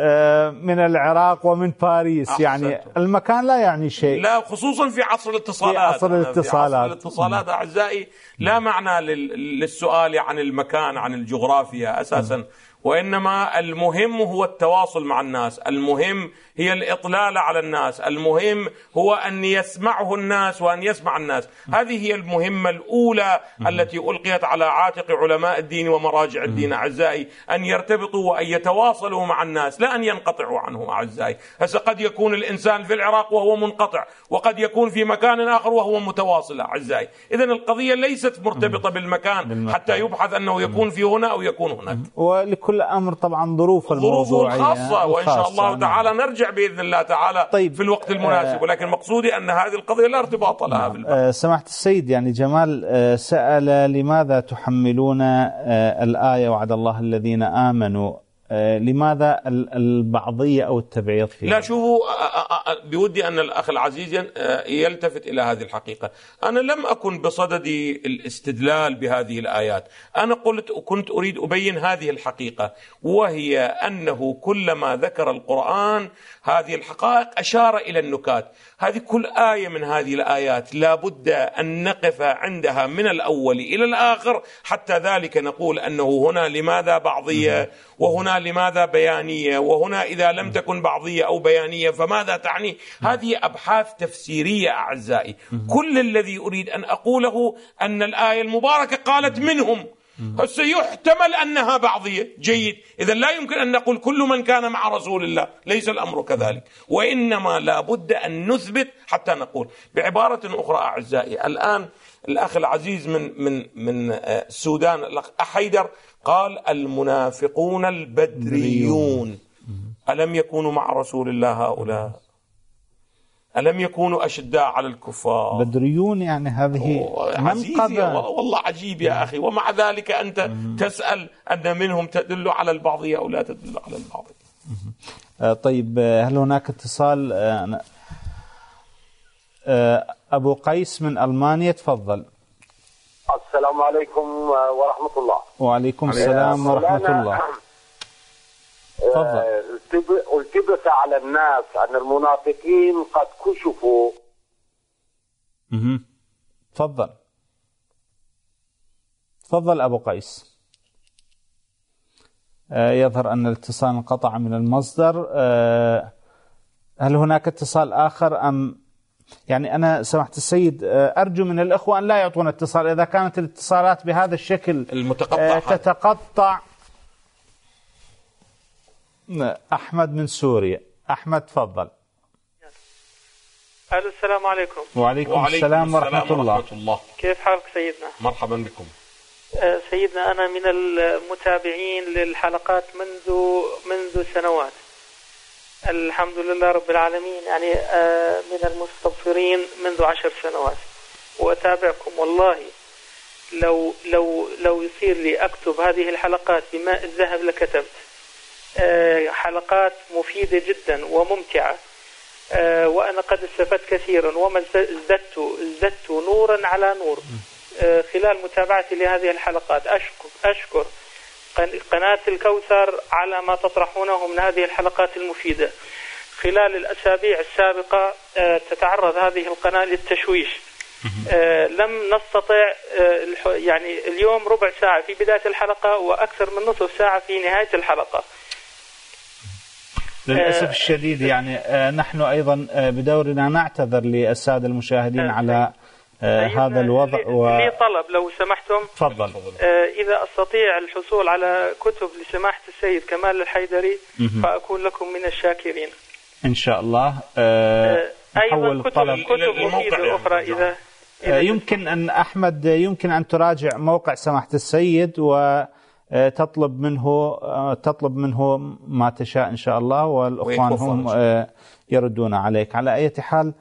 من العراق ومن باريس. أحسنت. يعني المكان لا يعني شيء. لا، خصوصا في عصر الاتصالات. في عصر الاتصالات, في عصر الاتصالات أعزائي لا معنى للسؤال عن المكان، عن الجغرافيا أساسا، وإنما المهم هو التواصل مع الناس، المهم هي الإطلال على الناس، المهم هو أن يسمعه الناس وأن يسمع الناس. هذه هي المهمة الأولى التي ألقيت على عاتق علماء الدين ومراجع الدين أعزائي، أن يرتبطوا وأن يتواصلوا مع الناس، لا أن ينقطعوا عنهم أعزائي. هسه قد يكون الإنسان في العراق وهو منقطع، وقد يكون في مكان آخر وهو متواصل أعزائي. إذن القضية ليست مرتبطة بالمكان حتى يبحث أنه يكون في هنا أو يكون هناك. ولكل أمر طبعا ظروف الموضوعية الخاصة، وإن شاء الله تعالى نرجع بإذن الله تعالى طيب في الوقت المناسب. ولكن مقصودي أن هذه القضية لا ارتباط لها بالبحث. سماحة السيد، يعني جمال سأل لماذا تحملون الآية وعد الله الذين آمنوا، لماذا البعضية أو التبعيض فيها؟ لا، شوفوا، بودي أن الأخ العزيز يلتفت إلى هذه الحقيقة. أنا لم أكن بصدد الاستدلال بهذه الآيات، أنا قلت كنت أريد أبين هذه الحقيقة، وهي أنه كلما ذكر القرآن هذه الحقائق أشار إلى النكات. هذه كل آية من هذه الآيات لا بد أن نقف عندها من الأول إلى الآخر، حتى ذلك نقول أنه هنا لماذا بعضية، وهنا لماذا بيانية، وهنا إذا لم تكن بعضية أو بيانية فماذا تعني. هذه أبحاث تفسيرية أعزائي. كل الذي أريد أن أقوله أن الآية المباركة قالت منهم، سيحتمل أنها بعضية، جيد. إذا لا يمكن أن نقول كل من كان مع رسول الله، ليس الأمر كذلك، وإنما لا بد أن نثبت حتى نقول. بعبارة أخرى أعزائي، الآن الأخ العزيز من من من السودان الأخ حيدر قال المنافقون البدريون، ألم يكونوا مع رسول الله هؤلاء؟ ألم يكونوا أشداء على الكفار؟ بدريون يعني هذه عزيزي، والله عجيب يا أخي. ومع ذلك أنت تسأل أن منهم تدل على البعضية أو لا تدل على البعضية. طيب هل هناك اتصال؟ أبو قيس من ألمانيا، تفضل. السلام عليكم ورحمة الله. وعليكم السلام ورحمة الله. تفضل. التبس على الناس أن المنافقين قد كشفوا. اها تفضل تفضل أبو قيس. آه يظهر أن الاتصال انقطع من المصدر. آه هل هناك اتصال آخر أم يعني أنا سمحت السيد آه أرجو من الأخوة أن لا يعطون اتصال إذا كانت الاتصالات بهذا الشكل المتقطع آه تتقطع. أحمد من سوريا. أحمد تفضل. أهلا، السلام عليكم. وعليكم, وعليكم السلام ورحمة, ورحمة الله. الله. كيف حالك سيدنا؟ مرحبا بكم. آه سيدنا أنا من المتابعين للحلقات منذ منذ سنوات، الحمد لله رب العالمين، يعني آه من المستغفرين منذ عشر سنوات وأتابعكم. والله لو لو لو يصير لي أكتب هذه الحلقات بماء الذهب لكتبت. آه حلقات مفيدة جدا وممتعة، آه وأنا قد استفدت كثيرا وما ازددت ازددت نورا على نور آه خلال متابعتي لهذه الحلقات. أشكر أشكر قناة الكوثر على ما تطرحونه من هذه الحلقات المفيدة. خلال الأسابيع السابقة آه تتعرض هذه القناة للتشويش، آه لم نستطع آه يعني اليوم ربع ساعة في بداية الحلقة وأكثر من نصف ساعة في نهاية الحلقة. للأسف الشديد يعني آه نحن أيضا آه بدورنا نعتذر للسادة المشاهدين آه على آه هذا الوضع. و... لي طلب لو سمحتم. تفضل. آه إذا أستطيع الحصول على كتب لسماحة السيد كمال الحيدري فأكون لكم من الشاكرين إن شاء الله. آه أيضا كتب, كتب مفيدة أخرى إذا, إذا آه يمكن أن أحمد يمكن أن تراجع موقع سماحة السيد و تطلب منه تطلب منه ما تشاء إن شاء الله، والأخوان هم يردون عليك. على أي حال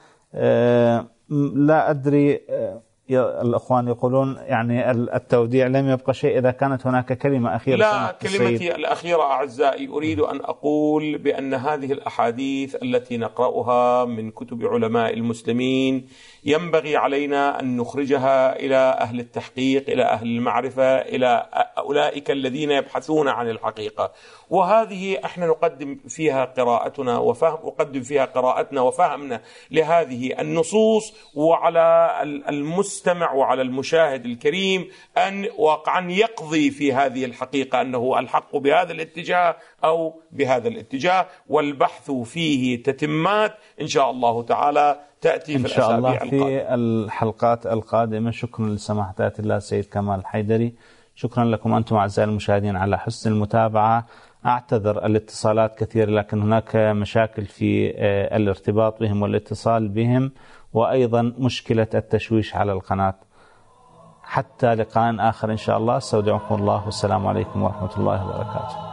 لا أدري، الأخوان يقولون يعني التوديع لم يبقى شيء. إذا كانت هناك كلمة أخيرة. لا، كلمتي الأخيرة أعزائي أريد أن أقول بأن هذه الأحاديث التي نقرأها من كتب علماء المسلمين ينبغي علينا أن نخرجها إلى أهل التحقيق، إلى أهل المعرفة، إلى أولئك الذين يبحثون عن الحقيقة. وهذه احنا نقدم فيها قراءتنا وفهم نقدم فيها قراءتنا وفهمنا لهذه النصوص، وعلى المستمع وعلى المشاهد الكريم أن واقعا يقضي في هذه الحقيقة أنه الحق بهذا الاتجاه أو بهذا الاتجاه، والبحث فيه تتمات إن شاء الله تعالى تأتي إن في شاء الله الأسابيع في الحلقات القادمة. شكرا لسماحة آية الله السيد كمال الحيدري. شكرا لكم أنتم أعزائي المشاهدين على حسن المتابعة. أعتذر الاتصالات كثير، لكن هناك مشاكل في الارتباط بهم والاتصال بهم، وأيضا مشكلة التشويش على القناة. حتى لقاء آخر إن شاء الله، استودعكم الله والسلام عليكم ورحمة الله وبركاته.